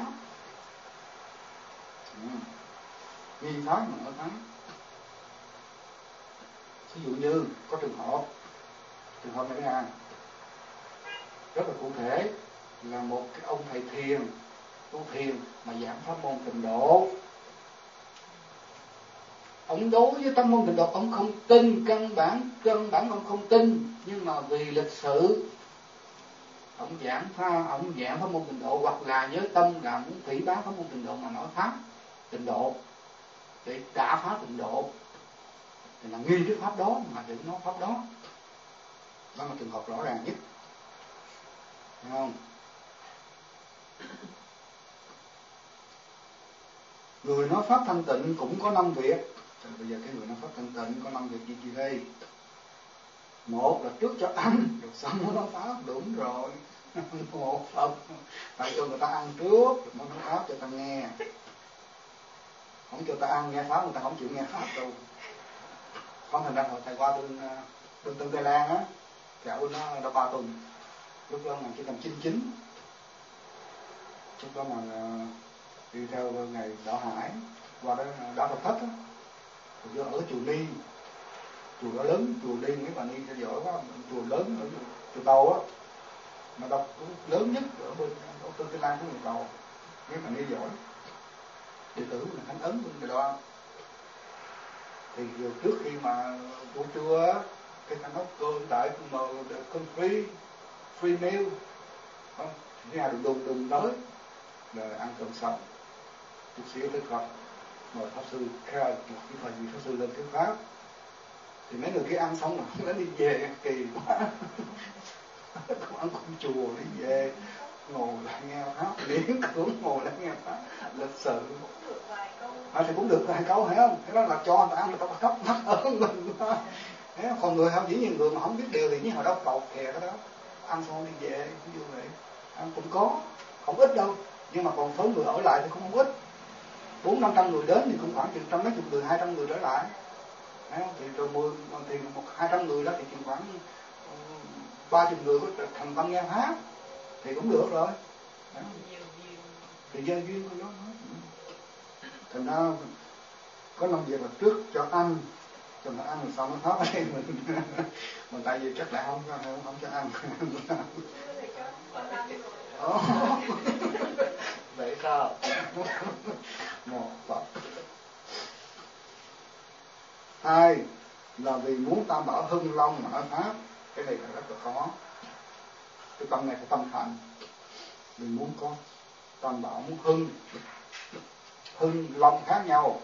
ừ. Nghi pháp mà nói pháp. Ví dụ như có trường hợp, trường hợp này là rất là cụ thể, là một cái ông thầy thiền, tu thiền mà giảng pháp môn Tịnh Độ. Ông đối với pháp môn Tịnh Độ ông không tin, căn bản căn bản ông không tin, nhưng mà vì lịch sử ông giảng pháp, ông giảng pháp môn Tịnh Độ, hoặc là nhớ tâm là muốn phỉ báng pháp môn Tịnh Độ mà nói pháp Tịnh Độ để trả pháp Tịnh Độ, thì là nghi cái pháp đó mà đừng nói pháp đó. Đó là trường hợp rõ ràng nhất, thấy không? Người nói pháp thanh tịnh cũng có năm việc. Rồi bây giờ cái người nói pháp thanh tịnh có năm việc gì gì đây? Một là trước cho ăn, rồi xong mới nói pháp, đúng rồi. Một Phật, phải cho người ta ăn trước, rồi mới nói pháp cho ta nghe. Không cho ta ăn nghe pháp, người ta không chịu nghe pháp đâu. Không, thành ra hồi thầy qua bên bên Tân Tây Lan á, thì ở bên đó đã ba tuần, lúc đó mình chỉ tầm chín chín, lúc đó mà đi theo ngày Đạo Hải qua đó Đảo Phật Thất á, thì ở chùa Ni, chùa đó lớn, chùa Ni mấy bà Ni cho giỏi quá, chùa lớn ở chùa, chùa Tàu á, mà đọc lớn nhất ở bên ở Tân Tây Lan của người Tàu, mấy bà Ni giỏi, đệ tử là Thánh Ấn bên Đài Loan. Thì trước khi mà buổi trưa cái thằng nấu cơm tại mà cơm free free meal không, nhà đùng đùng đùng tới rồi ăn cơm xong chút xíu tới Phật mời pháp sư khai một cái phần gì pháp sư lên thuyết pháp, thì mấy người kia ăn xong rồi không đã đi về, kỳ quá. Không ăn cơm chùa đi về, ngồi lại nghe pháp, miễn cưỡng ngồi lại nghe pháp lịch sự. À, thì cũng được vài câu, phải không? Thế đó là cho người ta ăn, người ta thấp mắt ơn mình. Thế còn người không, dĩ nhiên người mà không biết điều thì như hồi đó cột kè đó đó, ăn xong đi về, ví dụ vậy, ăn cũng có, không ít đâu, nhưng mà còn số người ở lại thì cũng không ít. Bốn năm trăm người đến thì cũng khoảng chừng trăm mấy chục người, hai trăm người trở lại. Đấy, thì rồi mười thì một hai trăm người đó thì chừng khoảng ba chục người có thành tâm nghe pháp thì cũng được rồi. Đấy. Thì nhân duyên của nó. Thành ra có năm việc là trước cho ăn, cho nó ăn rồi xong nó thoát đây mình. Mà tại vì chắc là không không, không cho ăn. Vậy sao? Một Phật. Hai là vì muốn tam bảo hưng long mà nói pháp, cái này là rất là khó. Cái tâm này phải tâm thành. Mình muốn có tam bảo muốn hưng, hưng long khác nhau.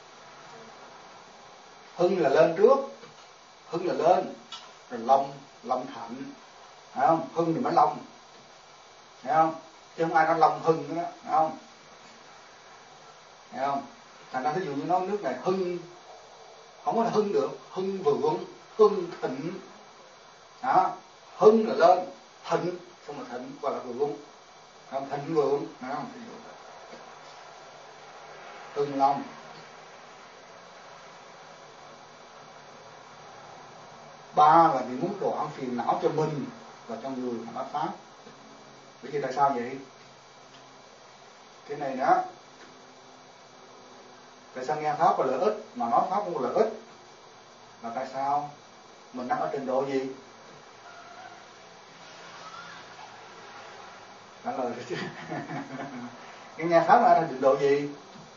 Hưng là lên trước, hưng là lên, rồi long, long thạnh, phải không? Hưng thì mới long, phải không? Chứ không ai nói long hưng nữa, phải không? Phải không? Thành ra ví dụ như nói nước này hưng, không có là hưng được, hưng vượng, hưng thịnh, đó, hưng là lên, thịnh, xong rồi thịnh gọi là vượng, không? Thịnh vượng, phải không? Hưng long. Ba là vì muốn đoạn phiền não cho mình và cho người mà nói pháp. Bởi vì tại sao vậy? Cái này đó, tại sao nghe pháp là lợi ích mà nói pháp cũng là lợi ích? Là tại sao? Mình đang ở trình độ gì? Trả lời được chứ. Cái nghe pháp là ở trình độ gì?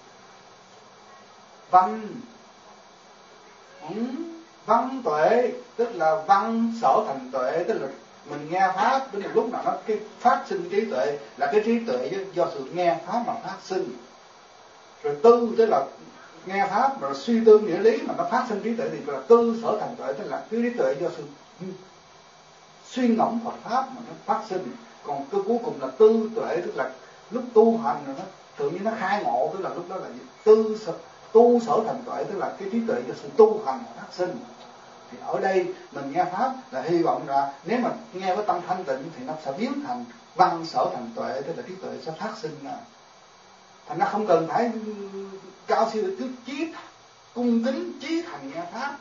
Văn. Ừ. Văn tuệ, tức là văn sở thành tuệ, tức là mình nghe pháp đến một lúc nào nó cái phát sinh trí tuệ, là cái trí tuệ do sự nghe pháp mà phát sinh. Rồi tư tức là nghe pháp rồi suy tư nghĩa lý mà nó phát sinh trí tuệ thì là tư sở thành tuệ, tức là cái trí tuệ do sự suy ngẫm Phật pháp mà nó phát sinh. Còn cái cuối cùng là tư tuệ, tức là lúc tu hành rồi nó tự nhiên nó khai ngộ, tức là lúc đó là tư sở, tu sở thành tuệ, tức là cái trí tuệ do sự tu hành mà phát sinh. Thì ở đây mình nghe pháp là hy vọng là nếu mà nghe với tâm thanh tịnh thì nó sẽ biến thành văn sở thành tuệ, tức là trí tuệ sẽ phát sinh ra. Thành nó không cần phải cao siêu cứ chí cung kính chí thành nghe pháp,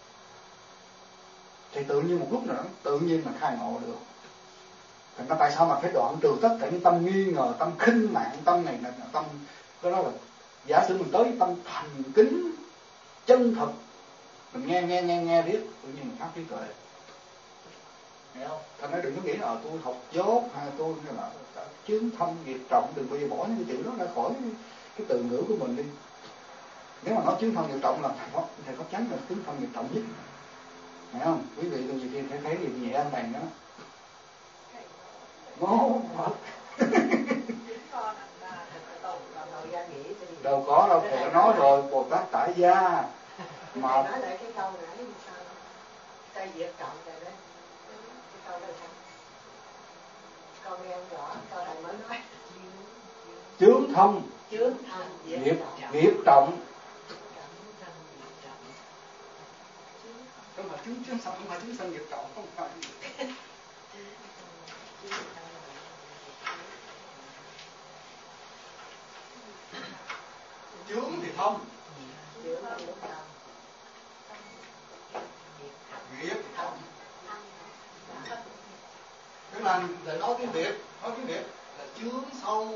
thì tự nhiên một lúc nữa tự nhiên là khai ngộ được. Thành ra tại sao mà phải đoạn trừ tất cả những tâm nghi ngờ, tâm khinh mạng, tâm này là tâm, cái đó là giả sử mình tới tâm thành kính chân thật, mình nghe nghe nghe nghe biết tự nhiên mình phát trí tuệ, hiểu không? Thành ra đừng có nghĩ là tôi học dốt hay tôi như là chướng thâm nghiệp trọng, đừng bao giờ bỏ những cái chữ đó ra khỏi cái từ ngữ của mình đi. Nếu mà nói chướng thâm nghiệp trọng là thầy có thầy có chắn là chướng thâm nghiệp trọng nhất, hiểu không? Quý vị đừng gì khi thấy thấy gì nhẹ hơn thầy nữa. Ngô Phật. Đâu có đâu, thầy đã nói rồi, Bồ Tát Tại Gia mà nói lại cái câu nãy như sao? Tay diệt trọng rồi đấy. Cái câu đó sao? Câu nghe không rõ, câu thầy mới nói. chướng thâm Chướng thâm nghiệp nghiệp trọng. chứng chứng sâu không phải chứng sân nghiệp trọng, không phải. Chướng thì thông, nghiệp thì thông. Tức là để nói tiếng Việt, nói tiếng Việt là chướng sâu,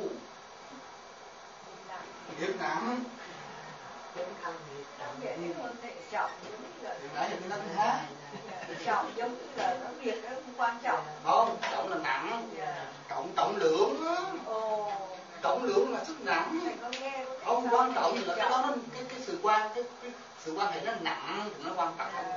nghiệp nặng. Chướng thông nghiệp trọng. Vậy thì hơn thể trọng giống như là Thì nãy giờ tôi nói tiếng hát. trọng giống như là nó việc nó không quan trọng. Không, trọng là nặng. Trọng trọng lượng á. Ồ. Trọng lượng là sức nặng. Không quan trọng là cái đó nó cái cái sự quan cái, cái sự quan hệ nó nặng thì nó quan trọng không?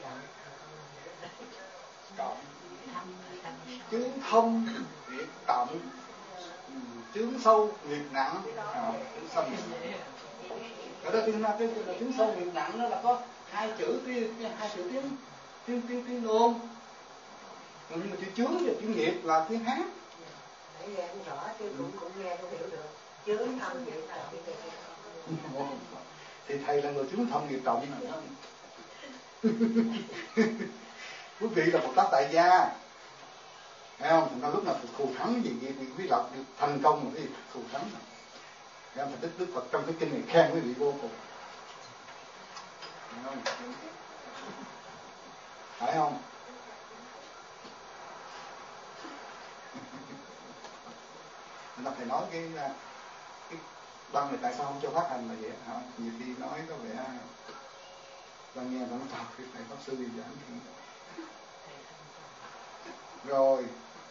Trọng. Chướng thông nghiệp trọng, chướng sâu nghiệp nặng. À, chướng sâu nghiệp nặng. Ở đây tôi nói cái là chướng sâu nghiệp nặng nó là có hai chữ cái hai chữ tiếng tiếng tiếng tiếng nôm. Nhưng mà chữ chướng và chữ nghiệp là tiếng hát. Để nghe không rõ chứ cũng cũng nghe cũng hiểu được. Chướng thông nghiệp trọng. Thì thầy là người chướng thông nghiệp trọng này. Quý vị là Bồ Tát tại gia, thấy không? Chúng ta lúc nào thù thắng gì gì quý vị lập được thành công mà thì thù thắng. Thấy không? Đức Đức Phật trong cái kinh này khen quý vị vô cùng. Thấy không? Phải không? Chúng ta phải nói cái cái băng này tại sao không cho phát hành là vậy hả? Nhiều khi nói có vẻ băng nghe vẫn tập thì phải pháp sư đi giảng thì rồi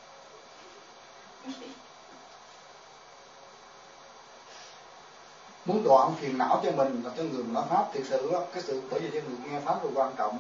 muốn đoạn phiền não cho mình và cho người mà nói pháp thiệt sự đó, cái sự bởi vì cho người nghe pháp là quan trọng.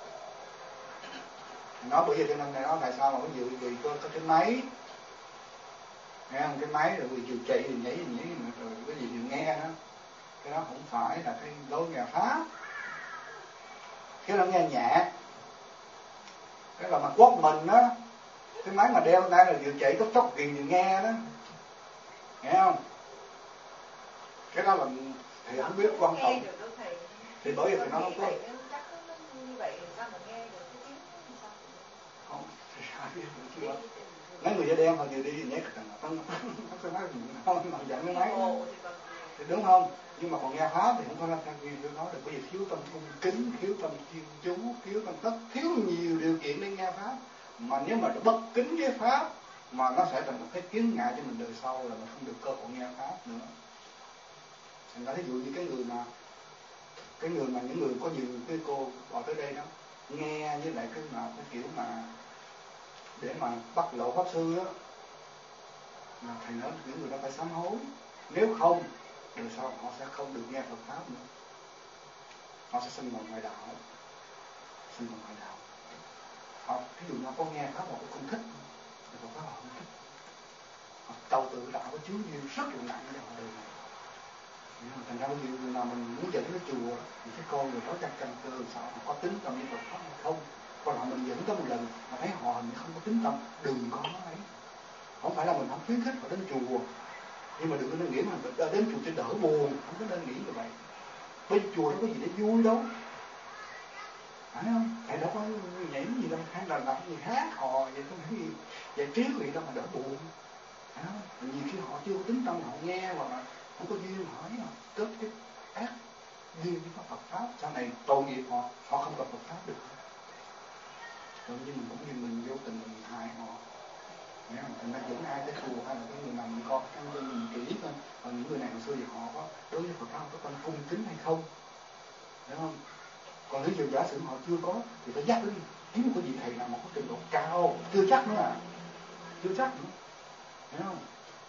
Nói bởi vì cho nên này nói tại sao mà ví dụ vì có, có cái máy, nghe không, cái máy rồi vì chịu chạy thì nhảy thì nhảy rồi cái gì thì nghe đó, cái đó không phải là cái lối nghe pháp. Cái đó nghe nhạc, cái là mà quất mình đó, cái máy mà đeo đây là vừa chạy tốc tốc ghiền vừa nghe đó, nghe không? Cái đó là thì không biết quan trọng. Thì bởi vì phải nói không có. Không, thì ai biết được chưa? Mấy người da đen họ vừa đi nhảy cần không không nói không mà dẫn cái máy thì đúng không? Nhưng mà còn nghe pháp thì không có làm gì tôi nói được, bởi vì thiếu tâm cung kính, thiếu tâm chuyên chú, thiếu tâm tất, thiếu nhiều điều kiện để nghe pháp. Mà nếu mà bất kính cái pháp mà nó sẽ thành một cái kiến ngại cho mình đời sau, là mình không được cơ hội nghe pháp nữa. Thành ra ví dụ như cái người mà cái người mà những người có nhiều cái cô gọi tới đây đó nghe với lại cái mà cái kiểu mà để mà bắt lộ pháp sư đó, mà thầy nói những người đó phải sám hối, nếu không đời sau họ sẽ không được nghe Phật pháp nữa, họ sẽ sinh vào ngoại đạo, sinh vào ngoại đạo. Họ ví dụ nó có nghe pháp họ cũng không thích, Phật pháp họ không thích, họ tâu tự đạo có chứa nhiều rất là nặng cho họ đời này. Thành ra ví dụ người nào mình muốn dẫn đến chùa thì cái con người đó chắc căn cơ sao họ có tính tâm với Phật pháp hay không. Còn họ mình dẫn tới một lần mà thấy họ hình như không có tính tâm, đừng có ấy. Không phải là mình không khuyến khích họ đến chùa, nhưng mà đừng có nên nghĩ mà mình đến chùa cho đỡ buồn, không có nên nghĩ như vậy. Bởi vì chùa đâu có gì để vui đâu, phải không? Thầy đâu có nhảy gì đâu, hay là làm gì hát hò vậy, không phải gì giải trí gì đâu mà đỡ buồn, phải không? Nhiều khi họ chưa có tính tâm họ nghe mà không có duyên hỏi mà kết cái ác duyên với Phật pháp, sau này tội nghiệp họ, họ không gặp Phật pháp được. Rồi nhưng mình cũng như mình vô tình mình hại họ. Thành ra dẫn ai tới chùa hay là cái người nào mình con trong dân mình kỹ thôi. Còn những người này hồi xưa thì họ có đối với Phật pháp có tâm cung kính hay không, đúng không? Còn nếu như giả sử họ chưa có thì phải dắt đến kiếm một cái vị thầy nào mà có trình độ cao, chưa chắc nữa à, chưa chắc nữa, hiểu không?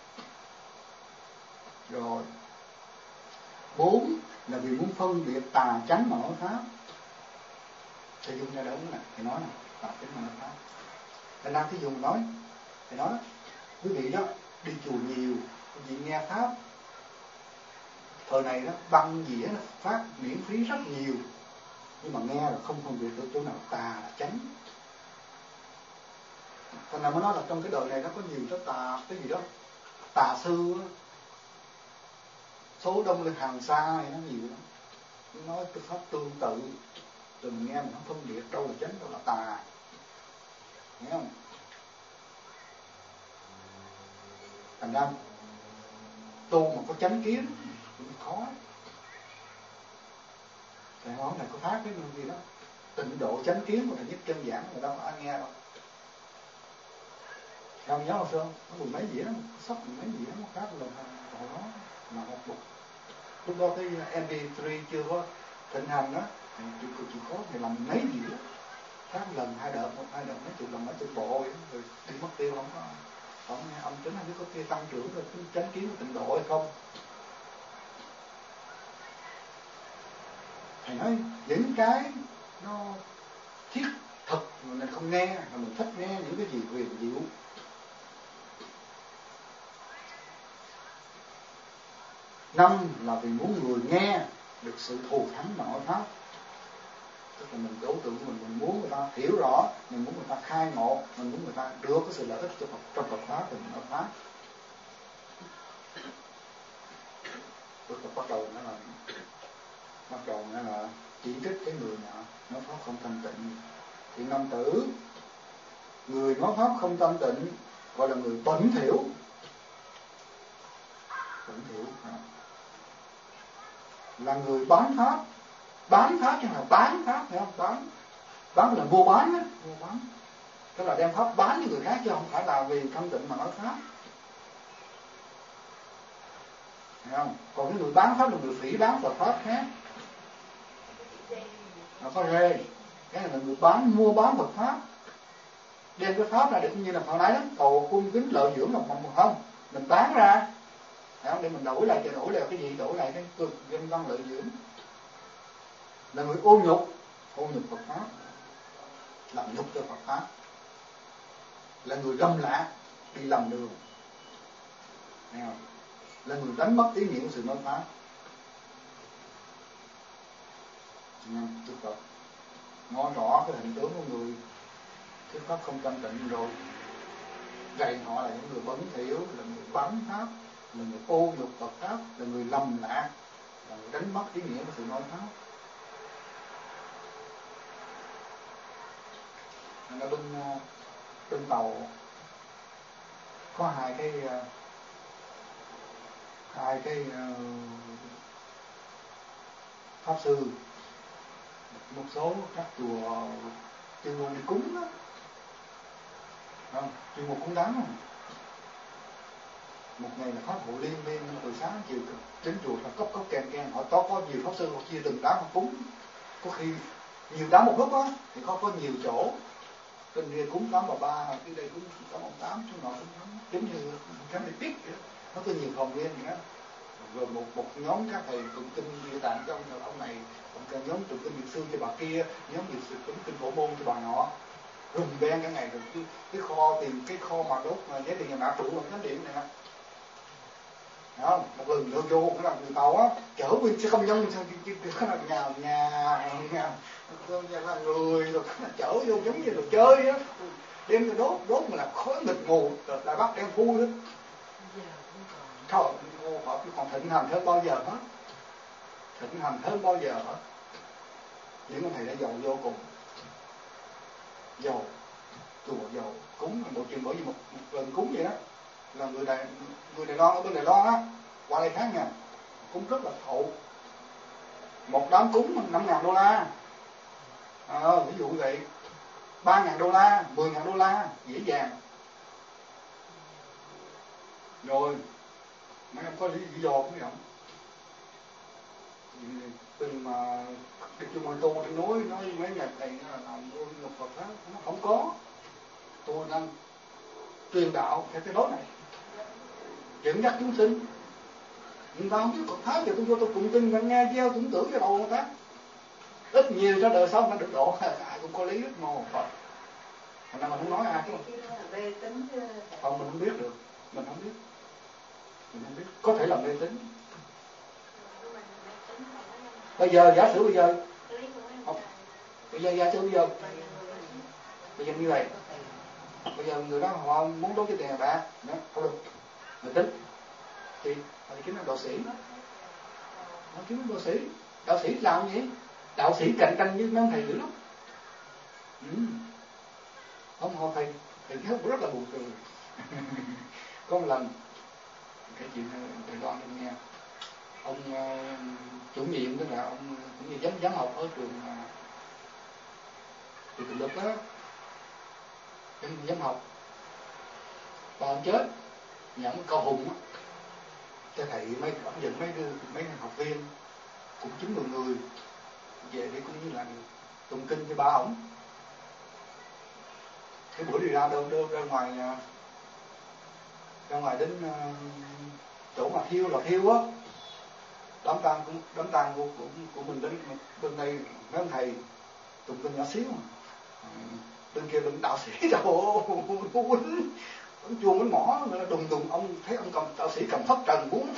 Rồi bốn là vì muốn phân biệt tà chánh mà nói pháp. Thầy dùng ra đúng nè, thầy nói nè, tà chánh mà nói pháp. Thành ra thí dụ nói, thầy nói quý vị đó đi chùa nhiều, quý vị nghe pháp. Thời này đó băng dĩa nó phát miễn phí rất nhiều, nhưng mà nghe là không phân biệt được chỗ nào tà là chánh. Thành ra mới nói là trong cái đời này nó có nhiều cái tà, cái gì đó tà sư đó. Số đông lên hàng xa này nó nhiều lắm, nói cái pháp tương tự, rồi mình nghe mình không phân biệt đâu là chánh đâu là tà, nghe không? Thành ra tu mà có chánh kiến cũng khó. Thầy nói này có phát cái gì đó tịnh độ chánh kiến của thầy nhất chân giảng người ta có ai nghe đâu. Không nhớ hồi xưa không? Nó mười mấy dĩa, sắp mười mấy dĩa nó phát lần hồi đó mà học bục. Lúc đó cái em pê ba chưa có thịnh hành đó, chịu cực chịu khó thì làm mấy dĩa, phát lần hai đợt, một hai đợt mấy chục lần mấy chục bộ vậy, rồi đi mất tiêu không có, không nghe âm tính hay có kia tăng trưởng rồi cái chánh kiến của tịnh độ hay không. Thầy nói những cái nó thiết thực mà mình không nghe, mà mình thích nghe những cái gì huyền diệu. Năm là vì muốn người nghe được sự thù thắng mà nói pháp. Tức là mình đối tượng mình, mình muốn người ta hiểu rõ, mình muốn người ta khai ngộ, mình muốn người ta đưa cái sự lợi ích cho Phật, trong Phật pháp thì mình nói pháp. Tức là bắt đầu nó là bắt đầu nó là chỉ trích cái người nào nói pháp không thanh tịnh. Thì năm tử, người nói pháp không thanh tịnh gọi là người bẩn thỉu. Bẩn thỉu là người bán pháp, bán pháp chứ là bán pháp, phải không? Bán, bán là mua bán á, mua bán. Tức là đem pháp bán cho người khác chứ không phải là vì thanh tịnh mà nói pháp. Thấy không? Còn cái người bán pháp là người phỉ bán Phật pháp khác. Nó có rê. Cái này là người bán, mua bán Phật pháp. Đem cái pháp ra để cũng như là phản ánh đó, cầu cung kính lợi dưỡng một mong không. Mình bán ra. Thấy không? Để mình đổi lại, cho đổi lại cái gì? Đổi lại cái cực dân văn lợi dưỡng. Là người ô nhục, ô nhục Phật pháp, làm nhục cho Phật pháp. Là người râm lạ, đi lầm đường. Thấy không? Là người đánh mất ý nghĩa của sự nói pháp. Nên Đức Phật nói rõ cái hình tướng của người thuyết pháp không thanh tịnh rồi, dạy họ là những người bẩn thỉu, là người bán pháp, là người ô nhục Phật pháp, là người lầm lạc, là người đánh mất ý nghĩa của sự nói pháp. Ở bên bên tàu có hai cái hai cái pháp sư, một số các chùa chuyên môn đi cúng đó, không? Chuyên môn cúng đám không? Một ngày là pháp hội liên miên từ sáng chiều đến chùa là cốc cốc kèn kèn, họ có có nhiều pháp sư họ chia từng đám họ cúng, có khi nhiều đám một lúc á thì có có nhiều chỗ. Bên kia cúng tám bà ba, cái đây cúng tám ông tám, chỗ nọ cúng tám, giống như khám đi tiết vậy. Nó có nhiều phòng riêng vậy đó. Rồi một một nhóm các thầy tụng kinh Địa Tạng cho ông, ông này, ông nhóm tụng kinh Việt Sư cho bà kia, nhóm Việt Sư tụng kinh Phổ Môn cho bà nọ. Rùm beng cả ngày rồi cái, cái kho tìm cái kho mà đốt giá tiền nhà mã trụ làm thánh điện này nè. Thấy không? Một lần nữa vô cái là người tàu á chở nguyên xe công nhân sang cái là nhà nhà nhà là người rồi chở vô giống như đồ chơi á, đem cho đốt đốt mà làm khói mịt mù là bắt đem phui đó. Thôi họ còn thịnh hành hơn bao giờ hết, thịnh hành hơn bao giờ hết. Những ông thầy đã giàu vô cùng, giàu chùa giàu cúng một chuyện, bởi vì một, một lần cúng vậy đó là người Đài người Đài Loan ở bên Đài Loan á qua đây khác nha, cúng rất là thụ, một đám cúng năm ngàn đô la, à, ví dụ vậy, ba ngàn đô la, mười ngàn đô la dễ dàng. Rồi mấy ông có lý, lý do không không? Từng mà đi chung mình tu trên núi nói mấy nhà thầy là làm vô ngục Phật đó, nó không có. Tôi đang truyền đạo theo cái lối này, dẫn dắt chúng sinh. Người ta không biết Phật pháp thì tôi vô tôi cùng tin và nghe gieo tưởng tưởng cho đầu người ta. Ít nhiều ra đời sau nó được độ, ai cũng có lý rất mồ Phật. Thành ra mình không nói ai chứ. Không, mình không biết được, mình không biết. Mình không biết, có thể là mê tín. Bây giờ giả sử bây giờ không, bây giờ giả sử bây giờ bây giờ như vậy, bây giờ người đó họ muốn đốt cái tiền bạc đó không được, người tính thì họ kiếm là đạo sĩ, họ kiếm là đạo sĩ, đạo sĩ làm gì? đạo sĩ cạnh tranh với mấy ông thầy dữ lắm. Ừ. Ông họ thầy thầy rất là buồn cười. Có một lần cái chuyện thầy Đoan em nghe, ông uh, chủ nhiệm, tức là ông cũng như giám giám học ở trường uh, trường Tự Lực đó, giám, giám học, và ông chết, nhận câu hùng á, cho thầy mấy ông dẫn mấy đứa mấy học viên cũng chín mười người về để cũng như là tụng kinh cho ba ổng. Cái buổi đi ra đâu đâu ra ngoài ra ngoài đến uh, chỗ mà thiêu là thiêu á, đám tang cũng đám tang của, của của mình đến bên đây mấy ông thầy tụng kinh nhỏ xíu, bên kia bên đạo sĩ đâu quýnh ông chuông quýnh mỏ đùng đùng, ông thấy ông cầm đạo sĩ cầm phất trần cuốn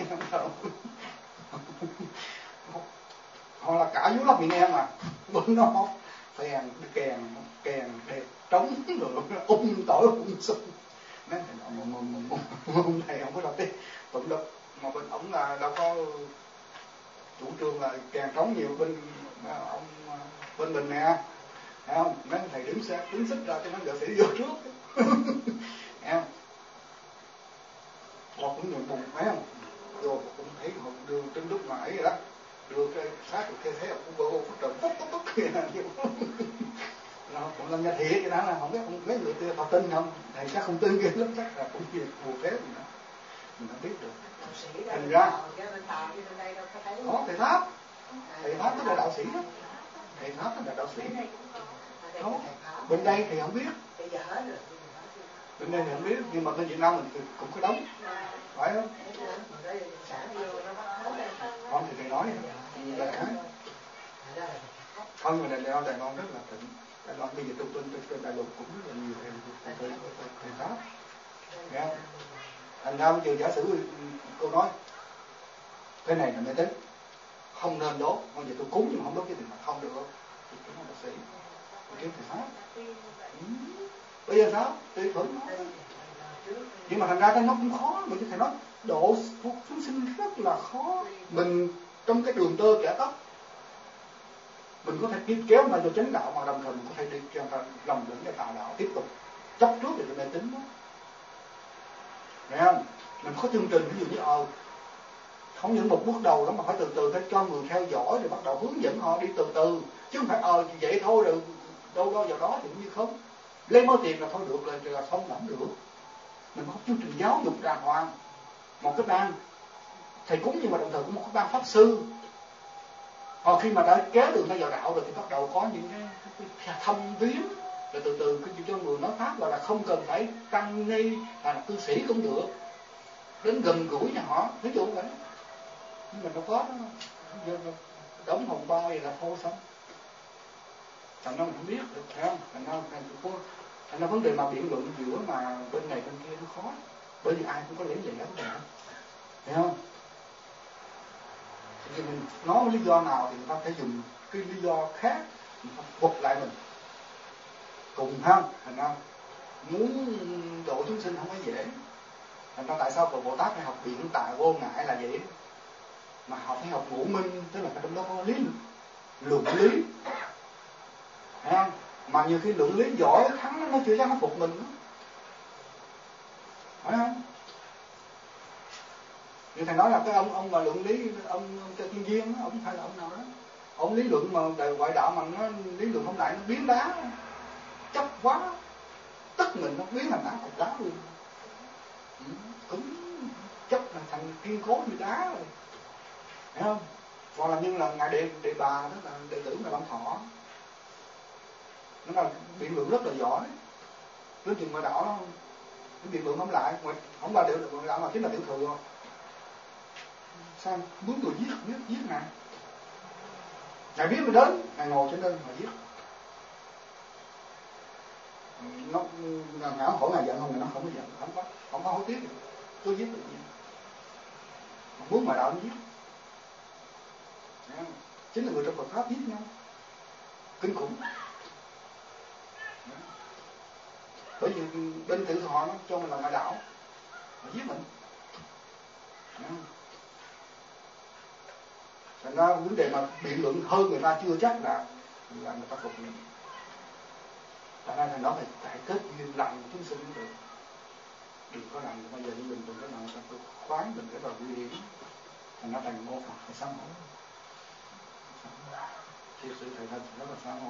họ là cả vũ lắm miệng em mà bên nó phèn kèn kèn đẹp trống rồi ung tỏi ung sung. Mấy ông thầy không có đọc đi tụng đâu, mà bên ổng là đâu có chủ trương là kèn trống nhiều, bên ông bên mình nè, thấy không? Mấy thầy đứng xe đứng xích ra cho mấy đạo sĩ vô trước, thấy không? Họ cũng nhận bụng, thấy không? Vô cũng thấy họ đưa trên lúc mà ấy rồi đó, đưa cái sát được cái thế cũng bơ phút trời túc túc túc kia nó cũng làm nhà thiệt vậy đó, là không biết không mấy người kia họ tin không, thầy chắc không tin kia lắm, chắc là cũng việc phù phép gì đó mình không biết được. Thành ra có thầy Pháp, thầy Pháp tức là đạo sĩ đó, thầy Pháp tức là đạo sĩ đó. Bên đây thì không biết, bên đây thì không biết, nhưng mà bên Việt Nam mình thì cũng có đóng, phải không? Con thì thầy nói là cái không, mà Đài Loan Đài Loan rất là thịnh. Đài Loan bây giờ tôi tin trên đại lục cũng rất là nhiều thầy thầy thầy Pháp, nghe không? Thành ra bây giờ giả sử cô nói cái này là mê tín, không nên đốt, bây giờ tôi cúng nhưng mà không đốt cái tiền mặt không được, tôi kiếm một bác sĩ, tôi kiếm thầy Pháp. Ừ. Bây giờ sao? Tùy thuận nó. Nhưng mà thành ra cái nó cũng khó, bởi vì thầy nói độ chúng sinh rất là khó. Mình trong cái đường tơ kẻ tóc, mình có thể kéo mà vô chánh đạo, mà đồng thời mình có thể đi cho lòng lẫn cái tà đạo tiếp tục chấp trước để mê tín đó. Thấy không? Mình có chương trình ví dụ như ờ không những một bước đầu đó mà phải từ từ phải cho người theo dõi rồi bắt đầu hướng dẫn họ đi từ từ, chứ không phải ờ vậy thôi rồi đâu đâu vào đó thì cũng như không. Lấy mớ tiền là thôi được là, là không làm được. Mình có chương trình giáo dục đàng hoàng, một cái ban thầy cúng nhưng mà đồng thời cũng một cái ban pháp sư. Còn khi mà đã kéo đường ra vào đạo rồi thì bắt đầu có những cái, cái, cái thâm viếng, rồi từ từ cứ cho người nói pháp, gọi là không cần phải tăng ni hay là cư sĩ cũng được, đến gần gũi nhà họ, ví dụ vậy. Nhưng mình đâu có đó, đóng hồng bao vậy là thôi xong. Thành ra mình không biết được, thấy không? Thành ra, thành ra vấn đề mà biện luận giữa mà bên này bên kia nó khó, bởi vì ai cũng có lý lẽ của mình, thấy không? Thì mình nói lý do nào thì người ta phải dùng cái lý do khác, người ta phục lại mình cùng không? Thành ra muốn độ chúng sinh không phải dễ. Thành ra tại sao Bồ Tát phải học biện tài vô ngại là vậy, mà họ phải học ngũ minh, tức là trong đó có lý luận lý, thấy không? Mà nhiều khi luận lý giỏi thắng nó chưa chắc nó phục mình đó. Phải không? Như thầy nói là cái ông ông mà luận lý, ông cho Thiên Viên đó, ông hay là ông nào đó, ông lý luận mà đời ngoại đạo mà nó lý luận không lại nó biến đá, chấp quá, tức mình nó biến thành đá cục đá luôn, ừ, cũng chấp là thành kiên cố như đá rồi, thấy không? Hoặc là như là ngài đệ đệ bà đó là đệ tử Ngài Lâm Thọ, nó là biện luận rất là giỏi, đến chừng ngoại đạo nó biện luận không lại, không ba điều được ngoại đạo mà chính là tiểu thừa. Sao muốn người giết biết giết ngài, ngài biết mới đến, ngài ngồi trên lên mà giết. Nó ngài hỏi ngài giận không, ngài nó không có giận, không có không có hối tiếc, cứ giết tự nhiên. Muốn ngoại đạo nó giết, chính là người trong Phật pháp giết nhau, kinh khủng. Bởi vì bên tự họ nó cho mình là ngoại đạo mà giết mình. Thành ra vấn đề mà biện luận hơn người ta chưa chắc là là người ta phục mình. Thành ra thầy nói phải phải kết duyên lành chúng sinh được. Đừng có làm bây giờ như mình đừng có làm ta khoái mình cái vào nguy hiểm. Thành ra thành mô Phật phải sám hối. Thiệt sự thầy thật rất là sám hối.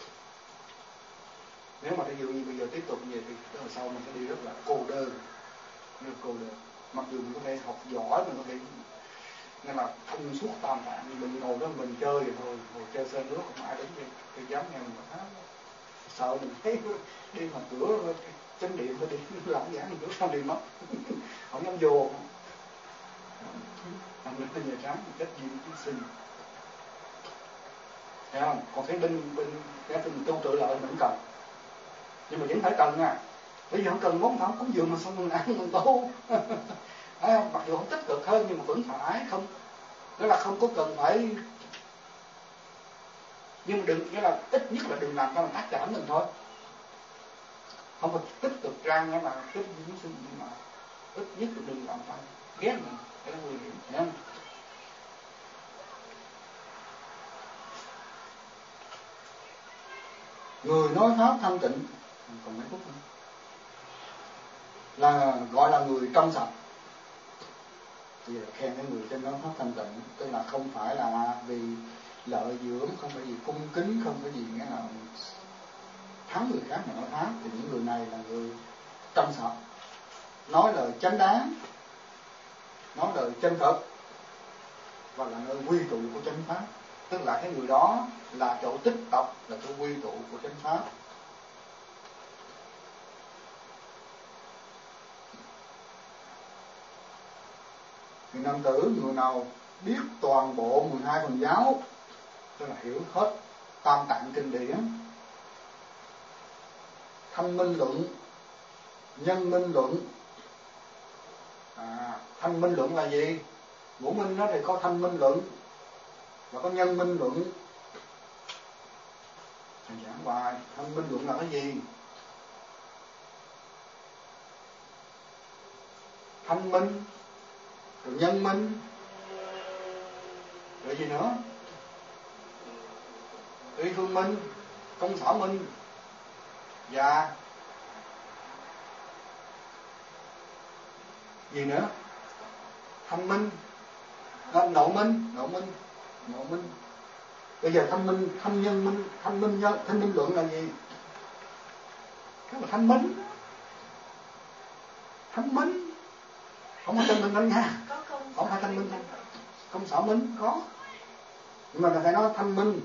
Nếu mà ví dụ như bây giờ tiếp tục như vậy thì tức là sau mình sẽ đi rất là cô đơn, rất cô đơn. Mặc dù mình có thể học giỏi, mình có thể nên là thông suốt tam tạng, mình ngồi đó mình chơi vậy thôi, ngồi chơi sơn nước không ai đứng đi, tôi dám nghe mình hát, sợ mình thấy đi mà cửa chánh điện phải đi làm giảng mình cửa sao đi mất, không dám vô. Làm đến giờ sáng trách nhiệm chúng sinh, thấy không? Còn thấy bên bên cái mình tu tự lợi mình cần, nhưng mà vẫn phải cần nha. Bây giờ không cần món không cúng dường mà xong mình ăn mình tu. À, mặc dù không tích cực hơn nhưng mà vẫn phải không, đó là không có cần phải, nhưng mà đừng, nghĩa là ít nhất là đừng làm cho mình ác cảm mình thôi, không phải tích cực ra nghĩa là tích những sinh, nhưng mà ít nhất là đừng làm phải ghét mình, cái đó nguy hiểm, thấy không? Người nói pháp thanh tịnh, còn mấy phút nữa, là gọi là người trong sạch. Thì khen cái người trên nói pháp thanh tịnh, tức là không phải là vì lợi dưỡng, không phải vì cung kính, không phải vì nghĩa là thắng người khác mà nói pháp. Thì những người này là người trong sạch, nói lời chánh đáng, nói lời chân thật, và là nơi quy tụ của chánh pháp. Tức là cái người đó là chỗ tích tập, là chỗ quy tụ của chánh pháp. Thì nam tử người nào biết toàn bộ mười hai phần giáo, tức là hiểu hết tam tạng kinh điển, thanh minh luận, nhân minh luận. À, thanh minh luận là gì? Ngũ minh đó thì có thanh minh luận và có nhân minh luận. Thầy giảng hoài, thanh minh luận là cái gì? Thanh minh, rồi nhân minh, rồi gì nữa? Uy phương minh, công sở minh, và gì nữa? Thanh minh, à, nội minh, nội minh, nội minh. Bây giờ thanh minh, thanh nhân minh, thanh minh nhân, thanh minh luận là gì? Cái là thanh minh, thanh minh, không phải thanh minh đâu nha, không phải thanh minh đâu, công sở minh có, nhưng mà là phải nói thanh minh.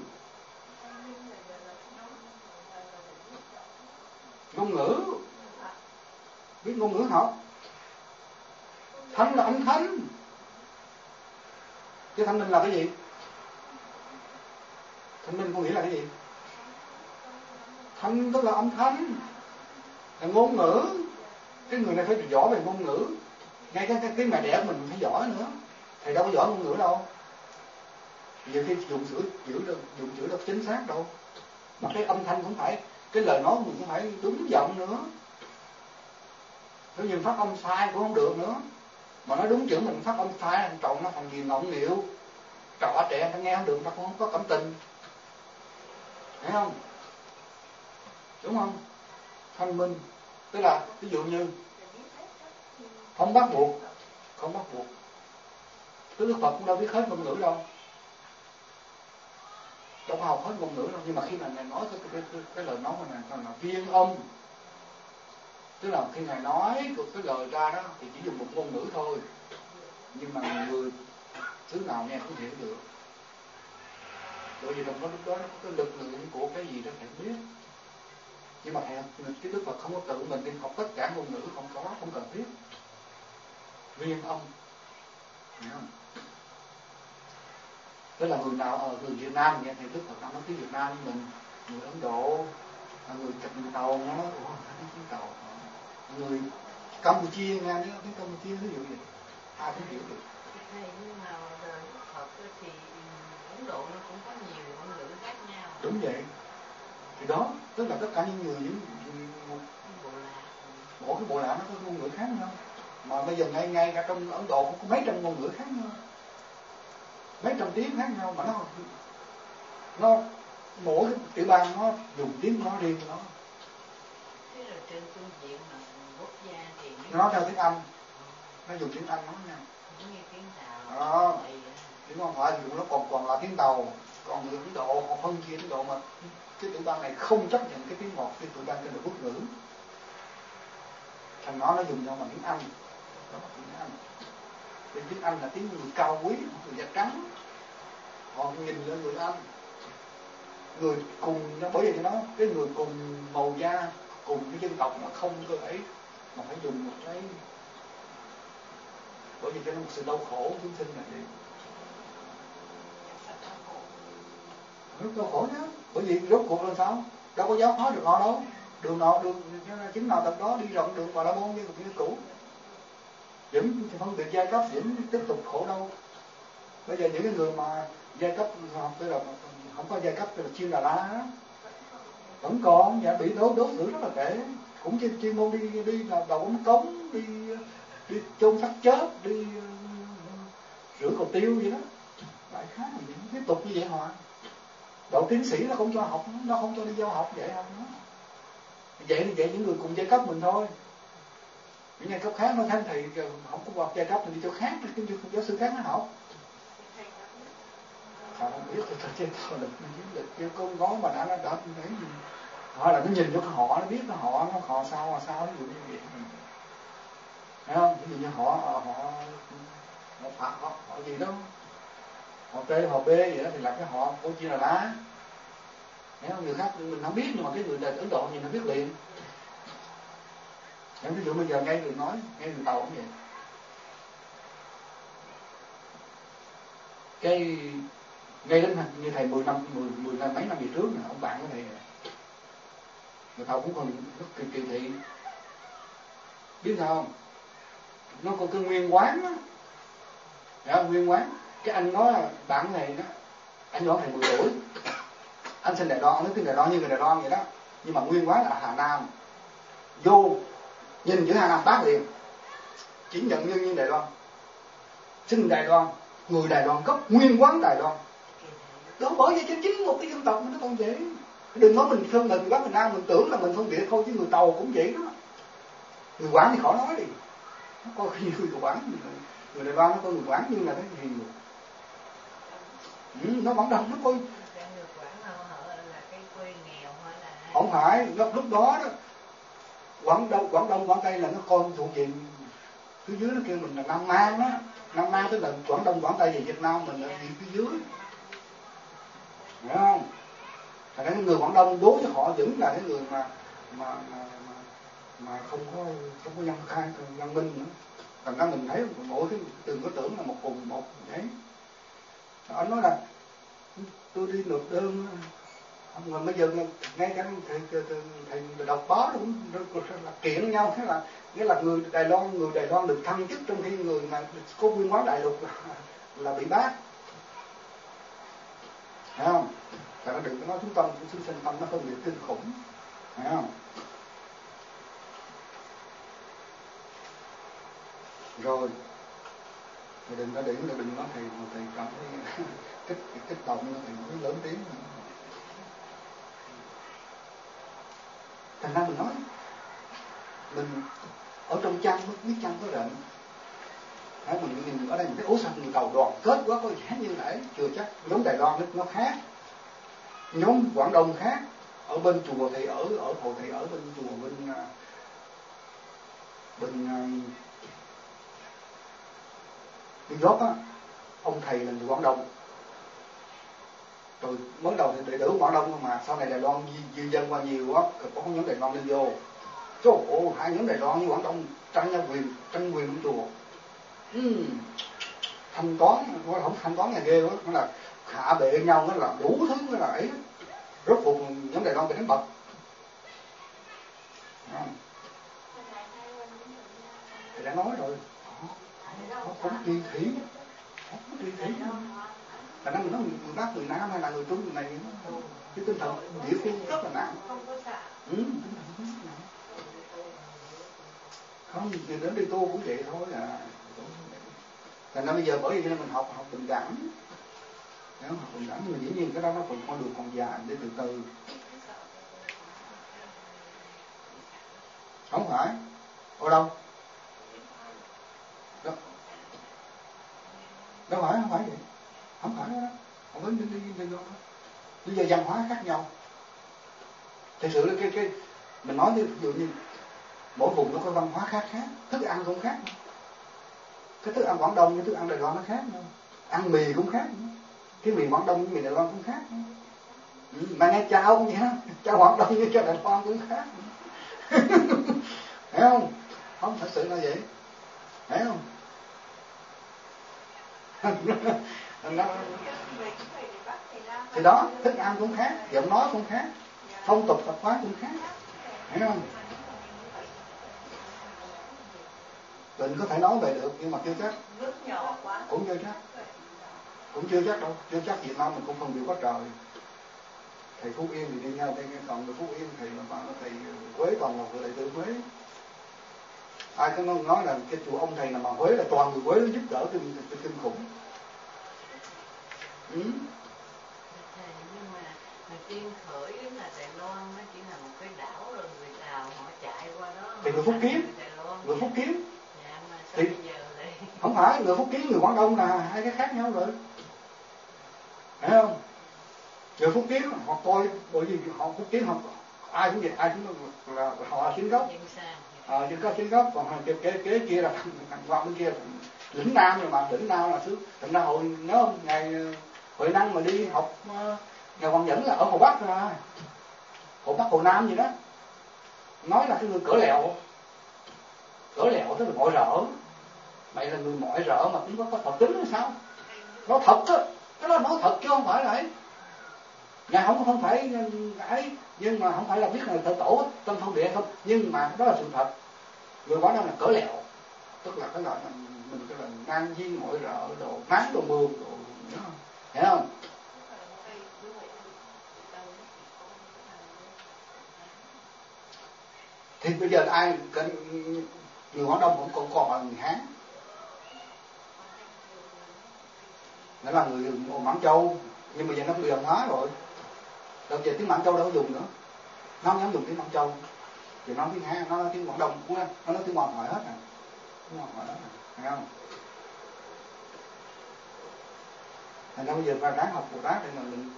Ngôn ngữ, biết ngôn ngữ học. Thanh là âm thanh, chứ thanh minh là cái gì? Thanh minh có nghĩa là cái gì? Thanh tức là âm thanh, là ngôn ngữ. Cái người này phải giỏi về ngôn ngữ, ngay cái cái, cái mẹ đẻ của mình phải giỏi nữa. Thầy đâu có giỏi ngôn ngữ đâu, nhiều khi dùng chữ chữ đâu, dùng chữ đâu chính xác đâu, mà cái âm thanh cũng phải, cái lời nói mình cũng phải đúng giọng nữa. Nếu như phát âm sai cũng không được nữa, mà nói đúng chữ mình phát âm sai, trọng nó thành gì ngọng nghịu, trọ trẻ ta nghe không được, ta cũng không có cảm tình, thấy không? Đúng không? Thanh minh tức là ví dụ như không bắt buộc, không bắt buộc. Đức Phật cũng đâu biết hết ngôn ngữ đâu, đâu có học hết ngôn ngữ đâu, nhưng mà khi mà ngài nói cái cái, cái, cái lời nói của ngài là viên âm, tức là khi ngài nói cái lời ra đó thì chỉ dùng một ngôn ngữ thôi, nhưng mà người thứ nào nghe cũng hiểu được. Bởi vì trong đó lúc đó nó có cái lực lượng của cái gì đó thầy không biết, nhưng mà thầy cái Đức Phật không có tự mình đi học tất cả ngôn ngữ, không có, không cần biết. Viên âm, hiểu không? Tức là người nào ở người Việt Nam nghe thì Đức Phật đang nói tiếng Việt Nam mình, người Ấn Độ, người chụp tàu nó nói ủa tiếng tiếng tàu, người Campuchia nghe nó tiếng Campuchia ví dụ vậy, ai cũng hiểu được. Thầy, nhưng mà Đức Phật thì Ấn Độ nó cũng có nhiều ngôn ngữ khác nhau. Đúng vậy. Thì đó, tức là tất cả những người những mỗi cái bộ lạc nó có ngôn ngữ khác nhau. Mà bây giờ ngay ngay cả trong Ấn Độ cũng có mấy trăm ngôn ngữ khác nhau. mấy trăm tiếng khác nhau mà nó nó mỗi cái tiểu bang nó dùng tiếng nó riêng của nó. Thế rồi trên phương diện mà quốc gia thì nó theo tiếng Anh, nó dùng tiếng Anh nói nha. Giống như tiếng Tàu. Đó, chứ không phải dùng nó còn còn là tiếng Tàu. Còn người Ấn Độ họ phân chia Ấn Độ mà cái tiểu bang này không chấp nhận cái tiếng một cái tiểu bang tên là quốc ngữ. Thành nó nó dùng nhau bằng tiếng Anh. Đó là tiếng Anh. Vì tiếng Anh là tiếng người cao quý, người da trắng. Họ nhìn lên người Anh. Người cùng, bởi vì nó cái người cùng màu da, cùng cái dân tộc nó không cơ ấy, mà phải dùng một cái, bởi vì cho nó một sự đau khổ chúng sinh là gì? Rất đau khổ nhá. Bởi vì rốt cuộc là sao? Đâu có giáo hóa được họ đâu. Đường nào đường chính nào tập đó, đi rộng đường Bà La Môn như như cũ. Vẫn phân biệt giai cấp vẫn tiếp tục khổ đâu. Bây giờ những cái người mà giai cấp tức là không có giai cấp tức là chuyên Đà La đó, vẫn còn và bị đối đối xử rất là tệ. Cũng chuyên, chuyên môn đi đi là đầu ống cống, đi đi chôn xác chết, đi rửa cầu tiêu vậy đó. Đại khái là những tiếp tục như vậy họ. Độ tiến sĩ nó không cho học, nó không cho đi giao học vậy không đó. Vậy thì vậy những người cùng giai cấp mình thôi. Những giai cấp khác nó thanh thì không có qua giai cấp thì đi chỗ khác, cái giáo sư khác nó học. Họ không biết tôi chơi thơ lực, lực chứ con ngó mà đã nó đã thấy gì. Họ là nó nhìn vô họ, nó biết nó họ, nó họ sao mà sao, ví dụ như vậy. Thấy không? Ví dụ như họ, họ, họ phạt họ, họ gì đó. Họ T, họ B vậy đó thì là cái họ của Chi Đà La. Thấy không? Người khác mình không biết nhưng mà cái người Ấn Độ nhìn nó biết liền. Ví dụ bây giờ ngay người nói, ngay người Tàu cũng vậy. Cái ngay đến như thầy mười năm, mười, mười năm mấy năm về trước nè, ông bạn của thầy người Tàu cũng còn rất kỳ, kỳ thị. Biết sao không? Nó còn cái nguyên quán á. Dạ, nguyên quán. Cái anh nói bạn này đó, anh nói thầy mười tuổi. Anh sinh Đài Loan, anh nói tiếng Đài Loan như người Đài Loan vậy đó. Nhưng mà nguyên quán là Hà Nam. Vô nhìn chữ Hà Nam bác liền. Chỉ nhận như như Đài Loan. Sinh Đài Loan, người Đài Loan gốc nguyên quán Đài Loan. Đó bởi vậy chính chính một cái dân tộc nó còn vậy. Đừng nói mình phân mình Bắc Việt Nam mình tưởng là mình phân biệt thôi chứ người Tàu cũng vậy đó. Người Quảng thì khỏi nói đi. Nó có khi người Quảng, người Đài Loan nó có người Quảng nhưng là cái gì người. Ừ, nó vẫn đồng nó coi. Không phải, lúc, lúc đó đó Quảng Đông, Quảng Đông, Quảng Tây là nó con thuộc về phía dưới nó kêu mình là Nam Mang đó. Nam Mang tức là Quảng Đông, Quảng Tây về Việt Nam mình là phía dưới. Hiểu không? Thành ra người Quảng Đông đối với họ vẫn là cái người mà mà mà, mà, mà không có không có nhân khai nhân minh nữa. Thành ra mình thấy mỗi cái đừng có tưởng là một cùng một đấy. Anh nói là tôi đi nộp đơn mà bây giờ ngay cả thầy, thầy, thầy đọc báo cũng là kiện nhau, thế là nghĩa là người Đài Loan người Đài Loan được thăng chức trong khi người mà có nguyên quán đại lục là, là bị bác. Thấy không? Tại nó đừng có nói chúng tâm của chúng sinh tâm nó phân biệt kinh khủng. Thấy không? Rồi thì đừng có đừng đừng nói thầy thầy cảm thấy kích kích động thì nói lớn tiếng. Thành ra mình nói mình ở trong chăn biết chăn có rệnh. Đấy, mình nhìn ở đây mình thấy ố sao người Tàu đoàn kết quá có vẻ như thế, chưa chắc. Giống Đài Loan nó khác, nhóm Quảng Đông khác. Ở bên chùa thì ở ở hồ thì ở bên chùa bên bên bên gốc á, ông thầy là người Quảng Đông. Rồi mới đầu thì đệ tử Quảng Đông mà sau này Đài Loan di, di dân qua nhiều quá, có nhóm Đài Loan lên vô. Trời ơi, hai nhóm Đài Loan với Quảng Đông tranh nhau quyền, tranh quyền trong chùa. Ừ. Thanh toán, không thanh toán nhà ghê quá, nó là hạ bệ nhau, nó là đủ thứ, nó là ấy. Rốt cuộc nhóm Đài Loan bị đánh bật. Thì đã nói rồi, nó cũng kỳ thị, nó cũng kỳ thị. Thành ra mình nói người Bắc, người Nam hay là người Trung này, cái tinh thần địa phương rất là nặng. Ừ, tinh thần rất nặng. Không, thì đến đi tu cũng vậy thôi à. Thành ra bây giờ bởi vì mình học học bình đẳng, Nếu mà bình đẳng nhưng mà dĩ nhiên cái đó nó còn con đường còn dài để từ từ. Không phải ở đâu đâu, đâu phải không phải vậy, không phải đó, không phải đi đi đi đâu. Bây giờ văn hóa khác nhau, thật sự là cái cái mình nói ví dụ như mỗi vùng nó có văn hóa khác khác, thức ăn cũng khác, cái thức ăn Quảng Đông với thức ăn Đài Loan nó khác nữa, ăn mì cũng khác nữa. Cái mì Quảng Đông với mì Đài Loan cũng khác nữa. Ừ, mà nghe cháo cũng vậy đó, cháo Quảng Đông với cháo Đài Loan cũng khác nữa. Hiểu không? Không, thật sự là vậy, hiểu không? Nó... thì đó, thức ăn cũng khác, giọng nói cũng khác, phong tục tập quán cũng khác, hiểu không? Mình có thể nói về được nhưng mà chưa chắc, cũng chưa chắc, cũng chưa chắc đâu, chưa chắc Việt Nam mình cũng phân biệt quá trời. Thầy Phú Yên thì đi nhau đây, còn người Phú Yên thì là bạn thầy Quế toàn là người đại tử Quế. Ai có nói là cái chùa ông thầy nào mà Huế là toàn người Huế nó giúp đỡ kinh kinh khủng. Ừ. Nhưng mà người Tiên Khởi là Đài Loan nó chỉ là một cái đảo rồi người Tàu họ chạy qua đó. Thì người Phúc Kiến, người Phúc Kiến. Dạ, mà thì bây giờ lại... không phải người Phúc Kiến người Quảng Đông là hai cái khác nhau rồi, hiểu không? Người Phúc Kiến họ coi bởi vì họ Phúc Kiến họ ai cũng vậy, ai cũng là họ là chính gốc. Ờ, chính gốc chính gốc, còn cái kế, kế kia là thằng qua bên kia lĩnh Nam rồi mà lĩnh Nam là thứ thành ra hồi nhớ không ngày Huệ Năng mà đi học ngày Hoàng Dẫn là ở Hồ Bắc rồi, Hồ Bắc Hồ Nam gì đó, nói là cái người cỡ lẹo, cỡ lẹo tức là mọi rỡ, mày là người mọi rỡ mà cũng có có thật tính hay sao? Nói thật á, cái đó nói thật chứ không phải là ấy. Ngài không không phải ấy, nhưng mà không phải là biết là tự tổ tâm thông địa không, nhưng mà đó là sự thật. Người Quảng Đông là cỡ lẹo, tức là cái loại mình cái là ngang nhiên mọi rợ đồ máng đồ mương đồ, hiểu không? Thì bây giờ ai người Quảng Đông cũng còn còn là người Hán, nó là người Mãn Châu, nhưng mà giờ nó bị đồng hóa rồi. Đâu giờ tiếng Mãn Châu đâu có dùng nữa, nó không dám dùng tiếng Mãn Châu, thì nó nói tiếng Hán, nó nói tiếng Quảng Đông cũng nó nói tiếng Mòn hỏi hết rồi, tiếng Mòn hỏi hết rồi, thấy không? Thành ra bây giờ phải ráng học Bồ Tát để mà mình